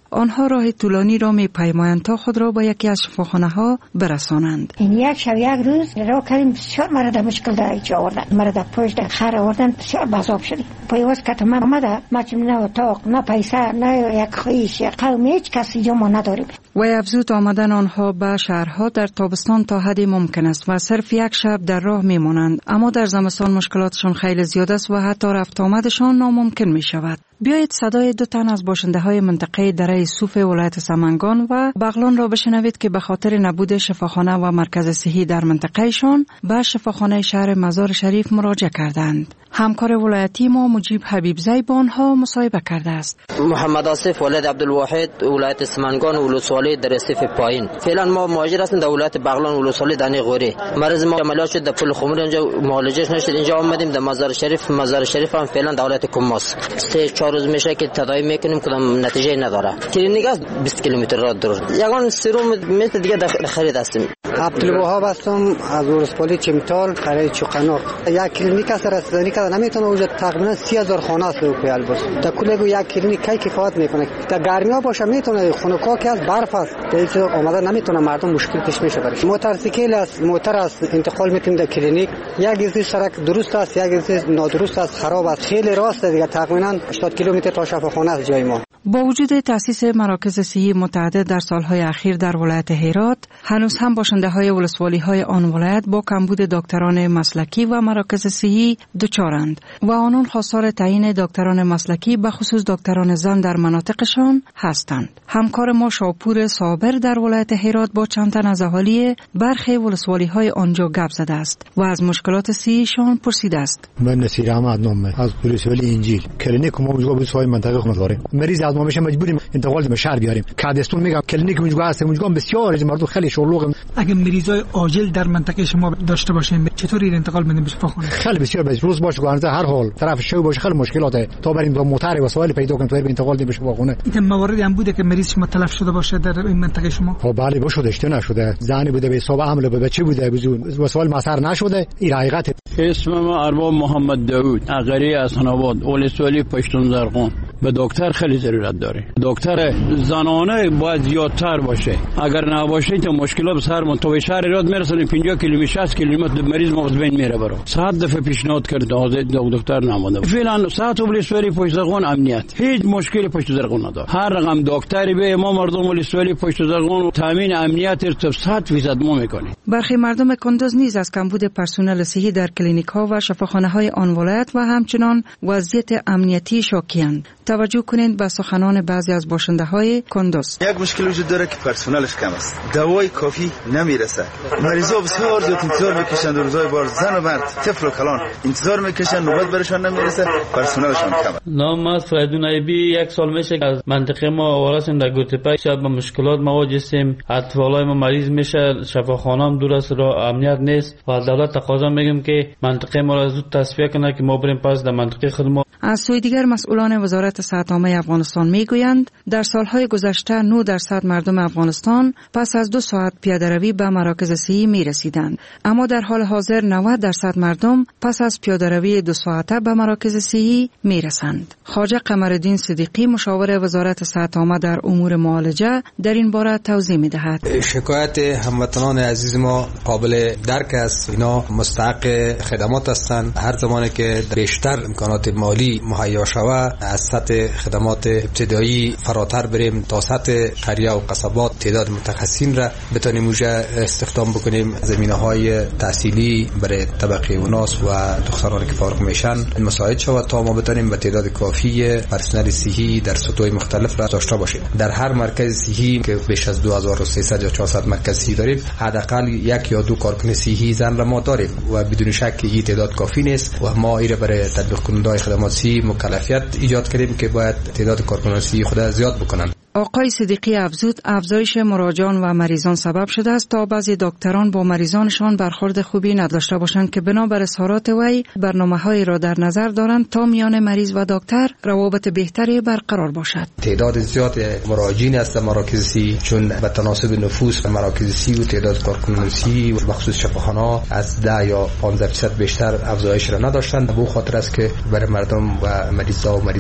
آنها راه طولانی را می‌پیمایند تا خود را به یکی از شفاخانه‌ها برسانند. این یک شب یک روز راه کردیم، بسیار مرد مشکل در اینجا آوردن، مرد پشت خر آوردن، بسیار بازاب شدیم. پیواز که من آمده مچم نه اتاق نه پیسه نه یک خویش یک قوم هیچ کسی اینجا ما نداریم. و افزود آمدن آنها به شهرها در تابستان تا حدی ممکن است و صرف یک شب در راه میمانند، اما در زمستان مشکلاتشان خیلی زیاد است و حتی رفت آمدشان ناممکن می شود. بیایید صدای دو تن از باشنده های منطقه دره صوف ولایت سمنگان و بغلان را بشنوید که به خاطر نبود شفاخانه و مرکز صحی در منطقهشان به شفاخانه شهر مزار شریف مراجعه کردند. همکار ولایتی ما مجیب حبیبزی با آنها مصاحبه کرده است. محمد آصف ولد عبدالواحد ولایت سمنگان ولسوالی در صف پایین. فعلا ما مهاجر هستیم در ولایت بغلان ولسوالی دانی غوری. مرض ما عملیات شد در پل خمر، اینجا معالجهش نشد، اینجا آمدیم در مزار شریف. مزار شریف هم فعلا در ولایت کماس. سه چهار روز میشه که تداوی میکنیم، کدام نتیجه نداره. کلینیک است بیست کیلومتر راه دور. یگان سرم مثل دیگه خرید هستیم. عبدالوهاب هستم از ولسوالی چمتال قریه چوقناق. یک کلینیک است رسیدگی که نمیتونه اونجا تقریبا سی هزار خانه است رو پیال بس. تا کلیگو یک کلینیک کی کفایت میکنه. تا گرمیا باشه میتونه خونکا که از برف است. هیچ آمده نمیتونه مردم مشکل پیش میشه برش. موتورسیکل است، موتور است، انتقال میتیم در کلینیک. یک گزی سرک درست است، یک گزی نادرست است، خراب است. خیلی راست دیگه تقریبا هشتاد کیلومتر تا شفاخانه است جای ما. با وجود تأسیس مراکز صحی متعدد در سالهای اخیر در ولایت هرات، هنوز هم باشنده های ولسوالی های آن ولایت با کمبود دکتران مسلکی و مراکز صحی دچارند و آنان خواستار تعیین دکتران مسلکی به خصوص دکتران زن در مناطقشان هستند. همکار ما شاپور صابر در ولایت هرات با چند تن از اهالی برخی ولسوالی های آنجا گپ زده است و از مشکلات صحیشان پرسیده است. من نصیر احمد نام از ولسوالی انجیل. کلینیک ما اونجا بود منطقه خود داریم. مریض از ما میشه مجبوریم انتقال به شهر بیاریم. کادستون میگم کلینیک اونجا هست، اونجا بسیار از مردم خیلی شلوغ. اگه مریضای عاجل در منطقه شما داشته باشیم چطوری انتقال بدیم به شفاخانه؟ خیلی بسیار بس روز باشه گانزه هر حال طرف شو باشه خیلی مشکلاته تا بریم با موتور وسایل پیدا کنیم تا بریم انتقال بدیم به شفاخانه. این مواردی هم بوده که مریض شما تلف شده باشه در این منطقه شما؟ خب بله باشه اشته نشده، زنی بوده به حساب عمل به بچه بوده وسایل مسر نشده. این حقیقت. اسم ما ارباب محمد داوود اغری از حناباد ولسوالی پشتون زرقان. به دکتر خیلی ضرورت داره. دکتر زنانه باید زیادتر باشه. اگر نباشه تا مشکلات سر من تو شهر راد میرسونیم پنجاه کیلومتر شصت کیلومتر مریض ما بین میره برو. صد دفعه پیشنهاد کرد حاضر دکتر نمونده. فعلا ساعت ولسوالی پشت زرقان امنیت هیچ مشکلی پشت زرقان نداره. هر رقم دکتری به ما مردم ولسوالی پشت زرقان تامین امنیت رو صد درصد ما میکنیم. برخی مردم کندوز نیز از کمبود پرسنل صحی در کلینیک ها و شفاخانه های آن ولایت و همچنان وضعیت امنیتی شاکی‌اند. توجه کنید به سخنان بعضی از باشنده های کندوز. یک مشکل وجود داره که پرسنلش کم است، دوای کافی نمیرسه، مریضا بسیار زیاد انتظار میکشند، روزای بار زن و مرد طفل و کلان انتظار میکشند، نوبت برشان نمیرسه، پرسنلشون کمه. نام از فریدون ایبی، یک سال میشه از منطقه ما آوارسیم در گوتپک، شب با مشکلات مواجه هستیم، اطفالای ما مریض میشه، شفاخانه هم دور است، راه امنیت نیست و دولت تقاضا میگیم که منطقه ما را زود تصفیه کنه که ما بریم پس در منطقه خودمون. از سوی دیگر مسئولان وزارت صحت عامه افغانستان میگویند در سالهای گذشته نه درصد مردم افغانستان پس از دو ساعت پیاده‌روی به مراکز صحی میرسیدند، اما در حال حاضر نود درصد مردم پس از پیاده‌روی دو ساعته به مراکز صحی میرسند. خواجه قمرالدین صدیقی مشاور وزارت صحت عامه در امور معالجه در این باره توضیح میدهد. شکایت هموطنان عزیز ما قابل درک است. اینا مستحق خدمات هستند. هر زمانی که بیشتر امکانات مالی مهیا شود از سطح خدمات ابتدایی فراتر بریم تا سطح قریه و قصبات تعداد متخصصین را بتونیم اونجا استخدام بکنیم. زمینه‌های تحصیلی برای طبقه اوناس و دختران که فارغ میشن مساعد شود تا ما بتونیم به تعداد کافی پرسنل صحی در سطوح مختلف را داشته باشیم. در هر مرکز صحی که بیش از دو هزار و سیصد یا چهارصد مرکز صحی داریم حداقل یک یا دو کارکن صحی زن را ما داریم و بدون شک این تعداد کافی نیست و ما این را برای تطبیق کننده خدمات صحی مکلفیت ایجاد کردیم که باید تعداد کارکنان صحی خود زیاد بکنن. آقای صدیقی افزود افزایش مراجعان و مریضان سبب شده است تا بعضی دکتران با مریضانشان برخورد خوبی نداشته باشند که بنابر اظهارات وی برنامه‌هایی را در نظر دارند تا میان مریض و دکتر روابط بهتری برقرار باشد. تعداد زیاد مراجعین است مراکز صحی چون به تناسب نفوس مراکز صحی و تعداد کارکنان صحی و بخصوص شفاخانه‌ها از ده یا پانزده درصد بیشتر افزایش را نداشتند. به خاطر است که برای مردم و مریضا و مریضدارا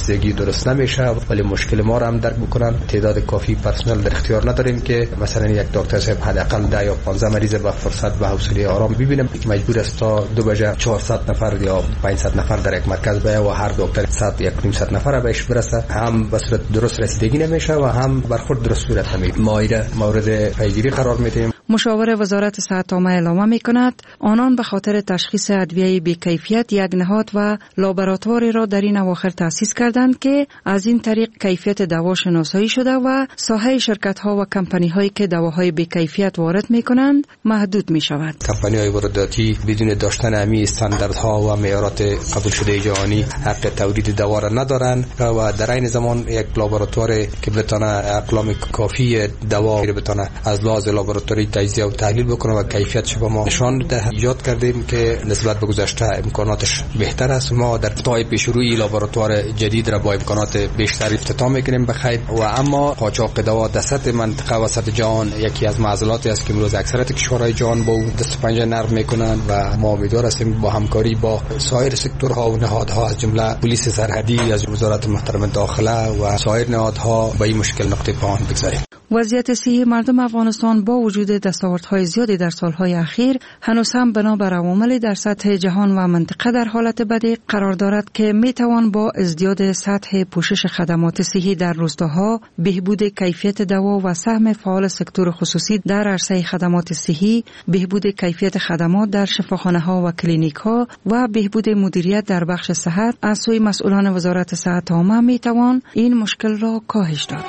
رسیدگی درست نمیشه، ولی مشکل ما را هم درک بکنن. تعداد کافی پرسنل در اختیار نداریم که مثلا یک دکتر صاحب حداقل ده یا پانزده مریض با فرصت و حوصله آرام ببینیم. مجبور است تا دو بجه چهارصد نفر یا پانصد نفر در یک مرکز باید و هر دکتر صد یک نیم نفر بهش برسه. هم به صورت درست رسیدگی نمیشه و هم برخورد درست صورت نمیگیره. ما مورد پیگیری قرار میدیم. مشاور وزارت صحت عامه اعلام می‌کند آنان به خاطر تشخیص ادویه بی‌کیفیت یک نهاد و لابراتواری را در این اواخر تأسیس کردند که از این طریق کیفیت دوا شناسایی شده و ساحه شرکت‌ها و کمپانی‌هایی که دواهای بی‌کیفیت وارد می‌کنند محدود می‌شود. کمپانی‌های وارداتی بدون داشتن امی استانداردها و معیارات قبول شده جهانی حق تولید دوا را ندارند و در این زمان یک لابراتوار که بتونه اقلام کافی دوا رو بتونه از لحاظ لابراتوری تجزیه و تحلیل بکنه و کیفیتش به ما نشان بده ایجاد کردیم که نسبت به گذشته امکاناتش بهتر است. ما در ابتدای پیشروی لابراتوار جدید را با امکانات بیشتر افتتاح میکنیم بخیر و اما قاچاق دوا در سطح منطقه و سطح جهان یکی از معضلاتی است که امروز اکثریت کشورهای جهان با دست پنجه نرم میکنن و ما امیدوار هستیم با همکاری با سایر سکتورها و نهادها از جمله پلیس سرحدی از وزارت محترم داخله و سایر نهادها با این مشکل نقطه پایان بگذاریم. وضعیت صحی مردم افغانستان با وجود دستاوردهای زیادی در سالهای اخیر هنوز هم بنابر عواملی در سطح جهان و منطقه در حالت بدی قرار دارد که میتوان با ازدیاد سطح پوشش خدمات صحی در روستاها، بهبود کیفیت دوا و سهم فعال سکتور خصوصی در عرصه خدمات صحی، بهبود کیفیت خدمات در شفاخانه‌ها و کلینیک‌ها و بهبود مدیریت در بخش صحت از سوی مسئولان وزارت صحت عامه میتوان این مشکل را کاهش داد.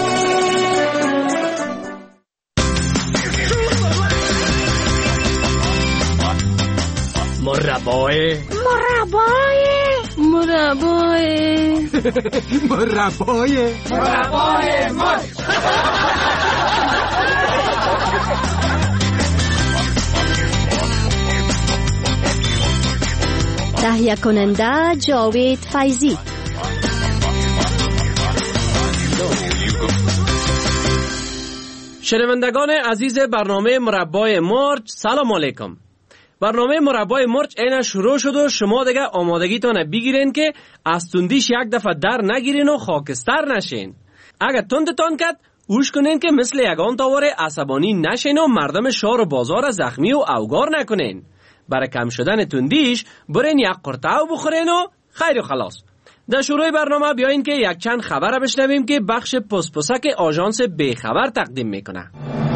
مربای مربای مربای مربای مربای مرد تهیه کننده جاوید فیضی. شنوندگان عزیز برنامه مربای مرد، سلام علیکم. برنامه مربای مرچ اینا شروع شد و شما دیگه آمادگیتان بگیرین که از تندیش یک دفعه در نگیرین و خاکستر نشین. اگه تندتان کد اوش کنین که مثل یگان تاور عصبانی نشین و مردم شهر و بازار زخمی و اوگار نکنین. برای کم شدن تندیش برین یک قرطاو بخورین و خیر و خلاص. در شروع برنامه بیاین که یک چند خبر بشنویم که بخش پسپسک آژانس بیخبر تقدیم میکنه.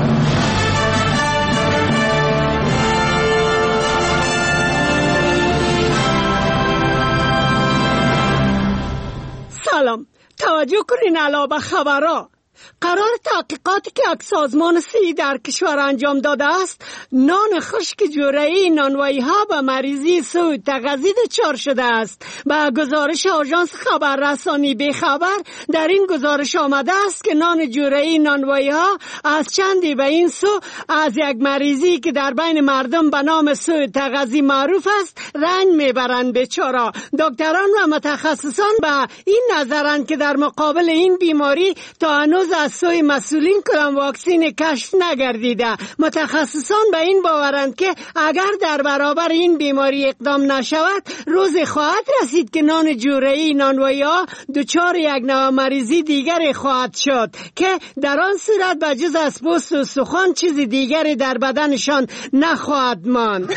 سلام، توجه کنین علاوه خبرها. قرار تحقیقاتی که یک سازمان صحی در کشور انجام داده است نان خشک جرعه‌ای نانوایی ها به مریضی سوء تغذیه دچار شده است. با گزارش آژانس خبررسانی بیخبر در این گزارش آمده است که نان جرعه‌ای نانوایی ها از چندی به این سو از یک مریضی که در بین مردم به نام سوء تغذیه معروف است رنج میبرند. بیچاره دکتران و متخصصان به این نظرند که در مقابل این بیماری تا هنوز از سوی مسئولین کدام واکسین کشف نگردیده. متخصصان به این باورند که اگر در برابر این بیماری اقدام نشود روزی خواهد رسید که نان جرعه‌ای نانوایی ها دچار یک نوع مریضی دیگری خواهد شد که در آن صورت به جز از پوست و استخوان چیز دیگری در بدنشان نخواهد ماند.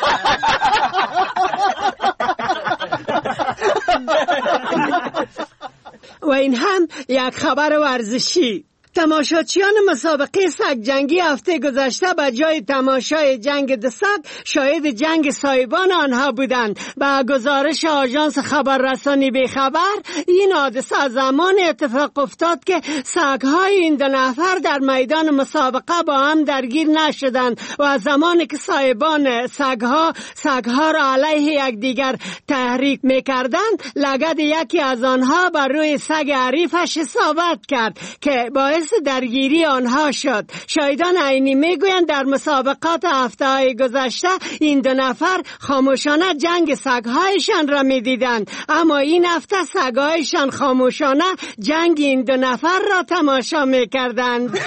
و این هم یک خبر ورزشی. تماشاچیان مسابقه سگ جنگی هفته گذشته به جای تماشای جنگ دو سگ شاهد جنگ سایبان آنها بودند. با گزارش آژانس خبررسانی بیخبر این حادثه زمان اتفاق افتاد که سگ‌های این دو نفر در میدان مسابقه با هم درگیر نشدند و زمانی که سایبان سگ‌ها سگ‌ها را علیه یکدیگر تحریک می‌کردند لگد یکی از آنها بر روی سگ حریفش اصابت کرد که باعث درگیری آنها شد. شاهدان عینی میگویند در مسابقات هفته های گذشته این دو نفر خاموشانه جنگ سگهایشان را میدیدند، اما این هفته سگهایشان خاموشانه جنگ این دو نفر را تماشا میکردند.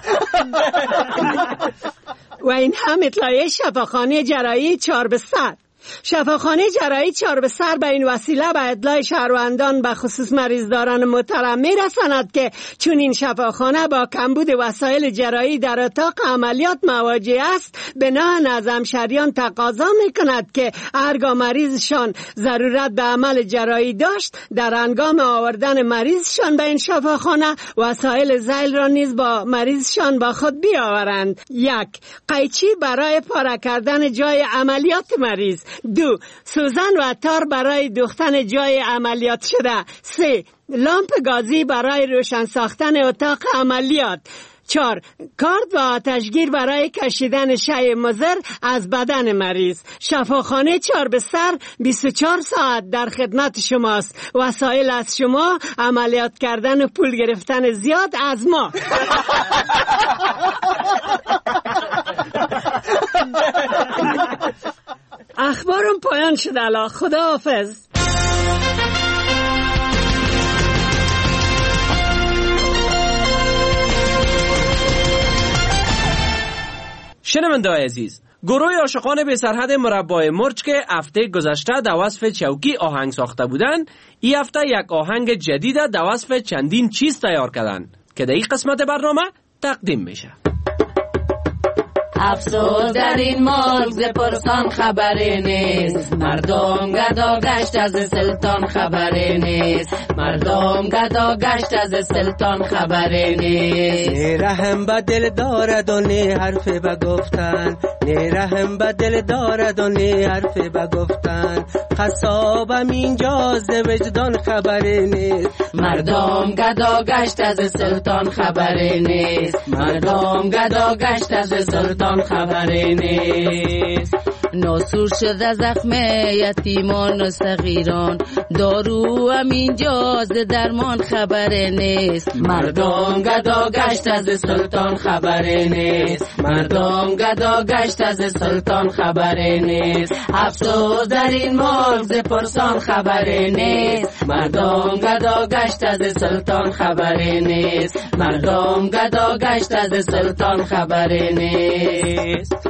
و این هم اطلاعیه شفاخانه جراحی چهار به صد. شفاخانه جراحی چهار به سر به این وسیله به ادلای شهروندان به خصوص مریضداران محترم میرساند که چون این شفاخانه با کمبود وسایل جراحی در اتاق عملیات مواجه است، بناهن از همشهریان تقاضا میکند که هرگاه مریضشان ضرورت به عمل جراحی داشت، در هنگام آوردن مریضشان به این شفاخانه وسایل ذیل را نیز با مریضشان با خود بیاورند. یک، قیچی برای پاره کردن جای عملیات مریض. دو، سوزن و تار برای دوختن جای عملیات شده. سه، لامپ گازی برای روشن ساختن اتاق عملیات. چهار، کارد و آتشگیر برای کشیدن شیء مضر از بدن مریض. شفاخانه چهار به سر بیست و چهار ساعت در خدمت شماست. وسایل از شما، عملیات کردن و پول گرفتن زیاد از ما. اخبارم پایان شد. الا خدا حافظ. شنونده عزیز، گروه عاشقان بی سرحد مربای مرج که هفته گذشته در وصف چوکی آهنگ ساخته بودند، این هفته یک آهنگ جدید در وصف چندین چیز تیار کردند که در این قسمت برنامه تقدیم میشه. افسوس در این ملک ز پرسان خبری نیست، مردم گدا گشت از سلطان خبری نیست، مردم گدا گشت از سلطان خبری نیست. نه رحم به دل دارد و نه حرف به گفتن، نه رحم به دل دارد و نه حرف به گفتن، قصابم اینجا ز وجدان خبری نیست، مردم گدا گشت از سلطان خبری نیست، مردم گدا گشت از سلطان خبری نیست. ناسور شده زخم یتیمان و صغیران، دارو هم اینجا ز درمان خبری نیست، مردم گدا گشت از سلطان خبری نیست، مردم گدا گشت از سلطان خبری نیست. افسوس در این ملک ز پرسان خبری نیست، مردم گدا گشت از سلطان خبری نیست، مردم گدا گشت از سلطان خبری نیست.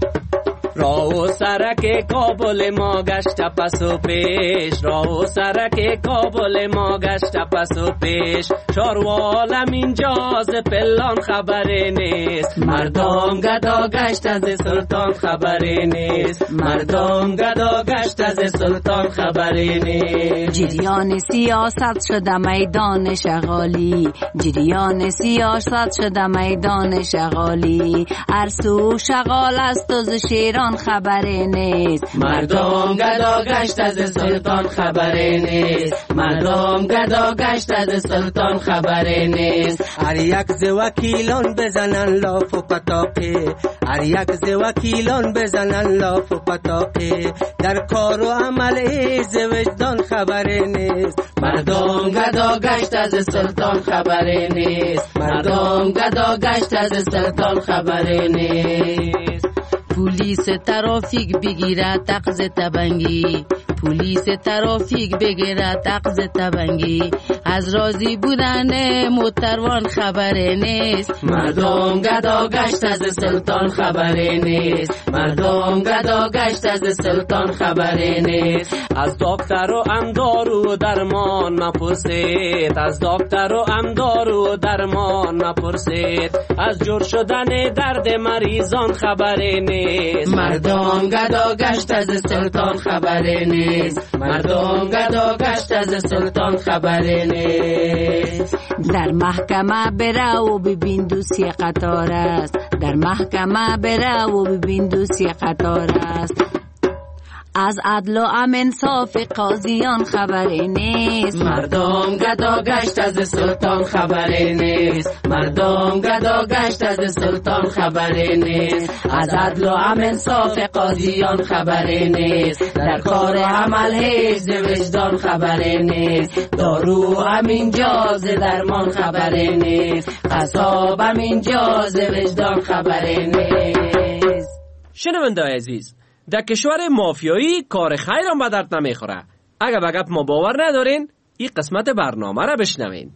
راه و سرک کابل ما گشت پس و پیش، راه و سرک کابل ما گشت پس و پیش، چاروالم اینجا ز پلان خبری نیست، مردم گدا گشت از سلطان خبری نیست، مردم گدا گشت از سلطان خبری نیست. جریان سیاست شده میدان شغالی، جریان سیاست شده میدان شغالی، هر سو شغال است و ز شیران خبری نیست، مردم گدا گشت از سلطان خبری نیست، مردم گدا گشت از سلطان خبری نیست. هر یک ز وکیلان بزنن لاف و پتاقه، هر یک ز وکیلان بزنن لاف و پتاقه، در کار و عمل ز وجدان خبری نیست، مردم گدا گشت از سلطان خبری نیست، مردم گدا گشت از سلطان خبری نیست. پلیس ترافیک بگیره تقض تبنگی، پلیس ترافیک بگیره تقض تبنگی، از راضی بودن موتروان خبری نیست، مردم گدا گشت از سلطان خبری نیست، مردم گدا گشت از سلطان خبری نیست. از دکتر و امدارو و درمان مپرسید، از دکتر و امدارو و درمان مپرسید، از جور شدن درد مریضان خبری نیست، مردم گدا گشت از سلطان خبری نیست، مردم گدا گشت از سلطان خبری نیست. در محکمه بره و ببین دوستی قطار است، در محکمه بره و ببین دوستی قطار است، از عدل و انصاف قاضیان خبری نیست، مردم گدا گشت از سلطان خبری نیست، مردم گدا گشت از سلطان خبری نیست، از عدل و انصاف قاضیان خبری نیست، در کار و عمل هیچ وجدان خبری نیست، دارو همین جاز درمان خبری نیست، قصاب همین جاز وجدان خبری نیست. شنونده عزیز، در کشور مافیایی کار خیر هم به درد نمیخوره. اگه به گپ ما باور ندارین، این قسمت برنامه را بشنوین.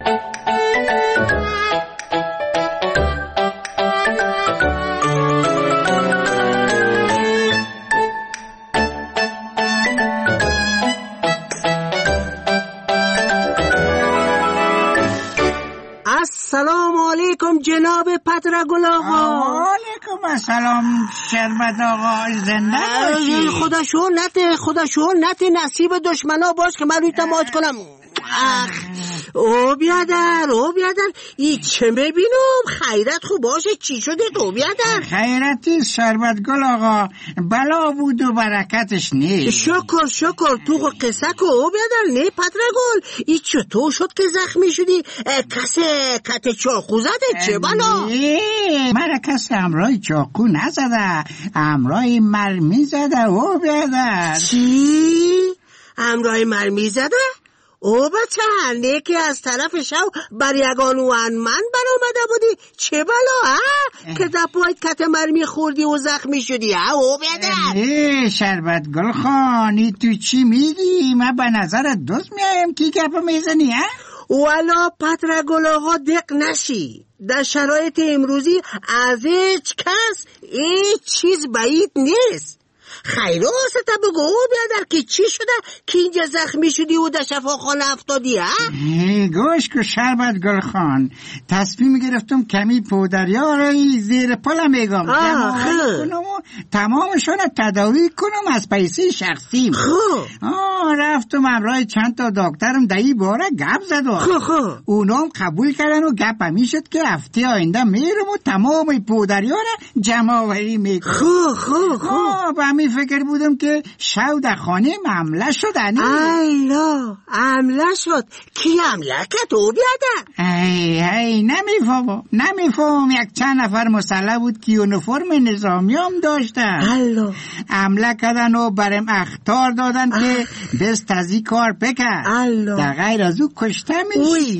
سلام جناب پدرگل آقا. علیکم السلام شربت آقا، زنده باشی. خدا شکر خدا شکر نته نصیب دشمنا باش که من روی تماس کنم. اخ او بیادر او بیادر ای چه ببینم خیرت خوب باشه، چی شده تو بیادر؟ خیرتی شربت گل آقا، بلا بود و برکتش نیست. شکر شکر تو قصه که او بیادر نه پدرگل، ای چطور شد که زخمی شدی؟ کسی کت چاقو زده چه بلا؟ مرا کسی امرای چاقو نزده، امرای مرمی زده او بیادر. چی؟ امرای مرمی زده؟ او بچه هنده که از طرف شو بر یگان و من برآمده بودی چه بلا ها که در پایت کت مرمی خوردی و زخمی شدی ها او بیادر؟ ای شربت گل خانی تو چی میگی؟ من به نظرت دوست میایم کی گپ میزنی ها؟ والا پدرگل آقا دق نشی، در شرایط امروزی از هیچ کس هیچ چیز بعید نیست. خیراسته بگو بیادر که چی شده که اینجا زخمی شدی و در شفاخانه افتادی ها؟ گوش که شربت گل خان، تصمیم گرفتم کمی پودریا رای زیر پلم میگم کنم و تمامشون تداوی کنم از پیسی شخصیم. آه رفتم امرای چند تا دکترم دهی باره گپ زدم، اونام قبول کردن و گپ همی شد که هفته آینده میرم و تمام پودریا را جمع آوری میکنم. خو خو خو با همی فکر بودم که شو در خانه معامله شدنی. ایلا عمله شد، کی عمله که تو بیادر؟ ای ای نمیفهم نمیفهم یک چند نفر مسلح بود که یونیفرم نظامی هم داشتن. الله عمله کردن و برم اخطار دادن که دست از این کار بکن، در غیر از او کشته میشی.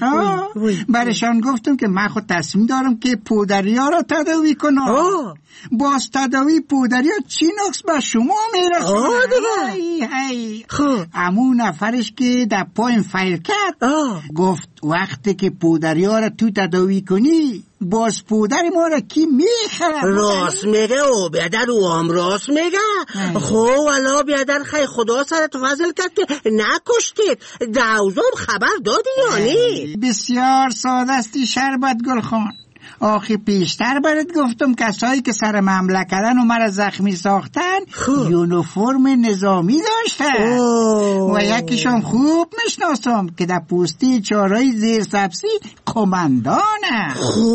برشان گفتم که من خود تصمیم دارم که پودریا را تداوی کنم. باز تداوی پودریا چی نقص به شما میرسه؟ هی هی امون نفرش که در پایم فیل کرد گفت وقتی که پودریا را تو تداوی کنی باز پودر ما را کی میخره؟ راست میگه او بیادر، او هم راست میگه. خو والا بیادر خیلی خدا سرت فضل کرد که نکشتید، دوزم خبر دادی یعنی؟ بسیار ساده استی شربت گل خان. آخی پیشتر برات گفتم کسایی که سر حمله کردن و مرا زخمی ساختن یونیفرم نظامی داشتن و یکیشون خوب میشناسم که در پوستی چارای زیر سبزی قماندانه.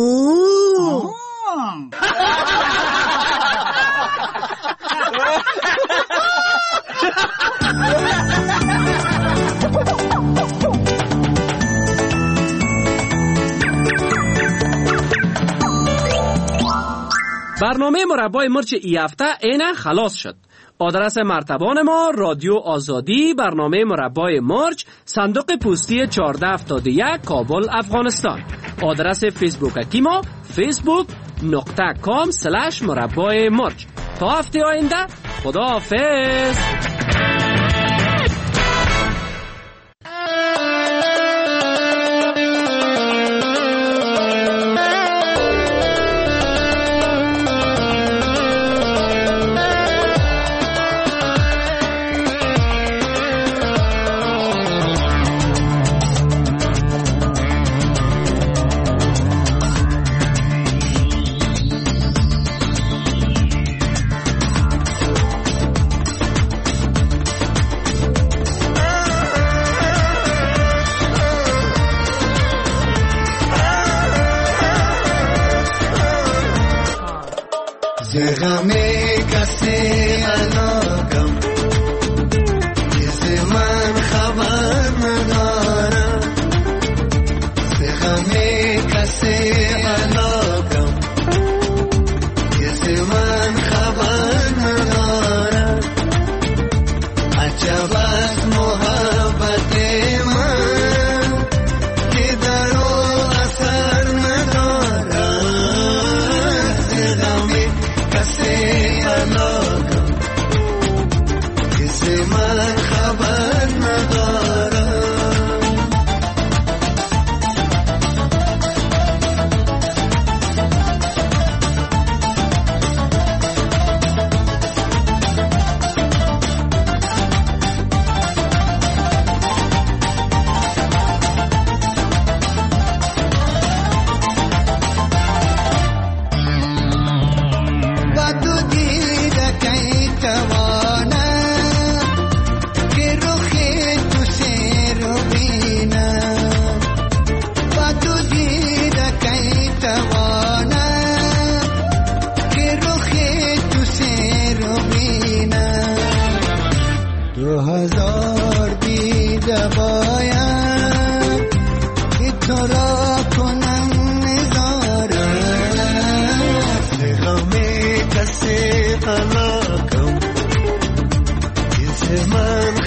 خوب برنامه مربای مرچ ای هفته اینه خلاص شد. آدرس مرتبان ما رادیو آزادی، برنامه مربای مرچ، صندوق پستی چهارده هفتاد و یک، کابل، افغانستان. آدرس فیسبوک اکی ما فیسبوک نقطه کام سلش مربای مرچ. تا هفته آینده خدا حافظ. غمی کسی علاقم کسی من خبر ندارم، غمی کسی علاقم کسی من خبر ندارم. عجب از محبت من که در او اثر ندارم، غمی کسی علاقم کسی من خبر ندارم. دو هزار دیده باید که تو را کنم نظاره غم کسی قلاکم چیز من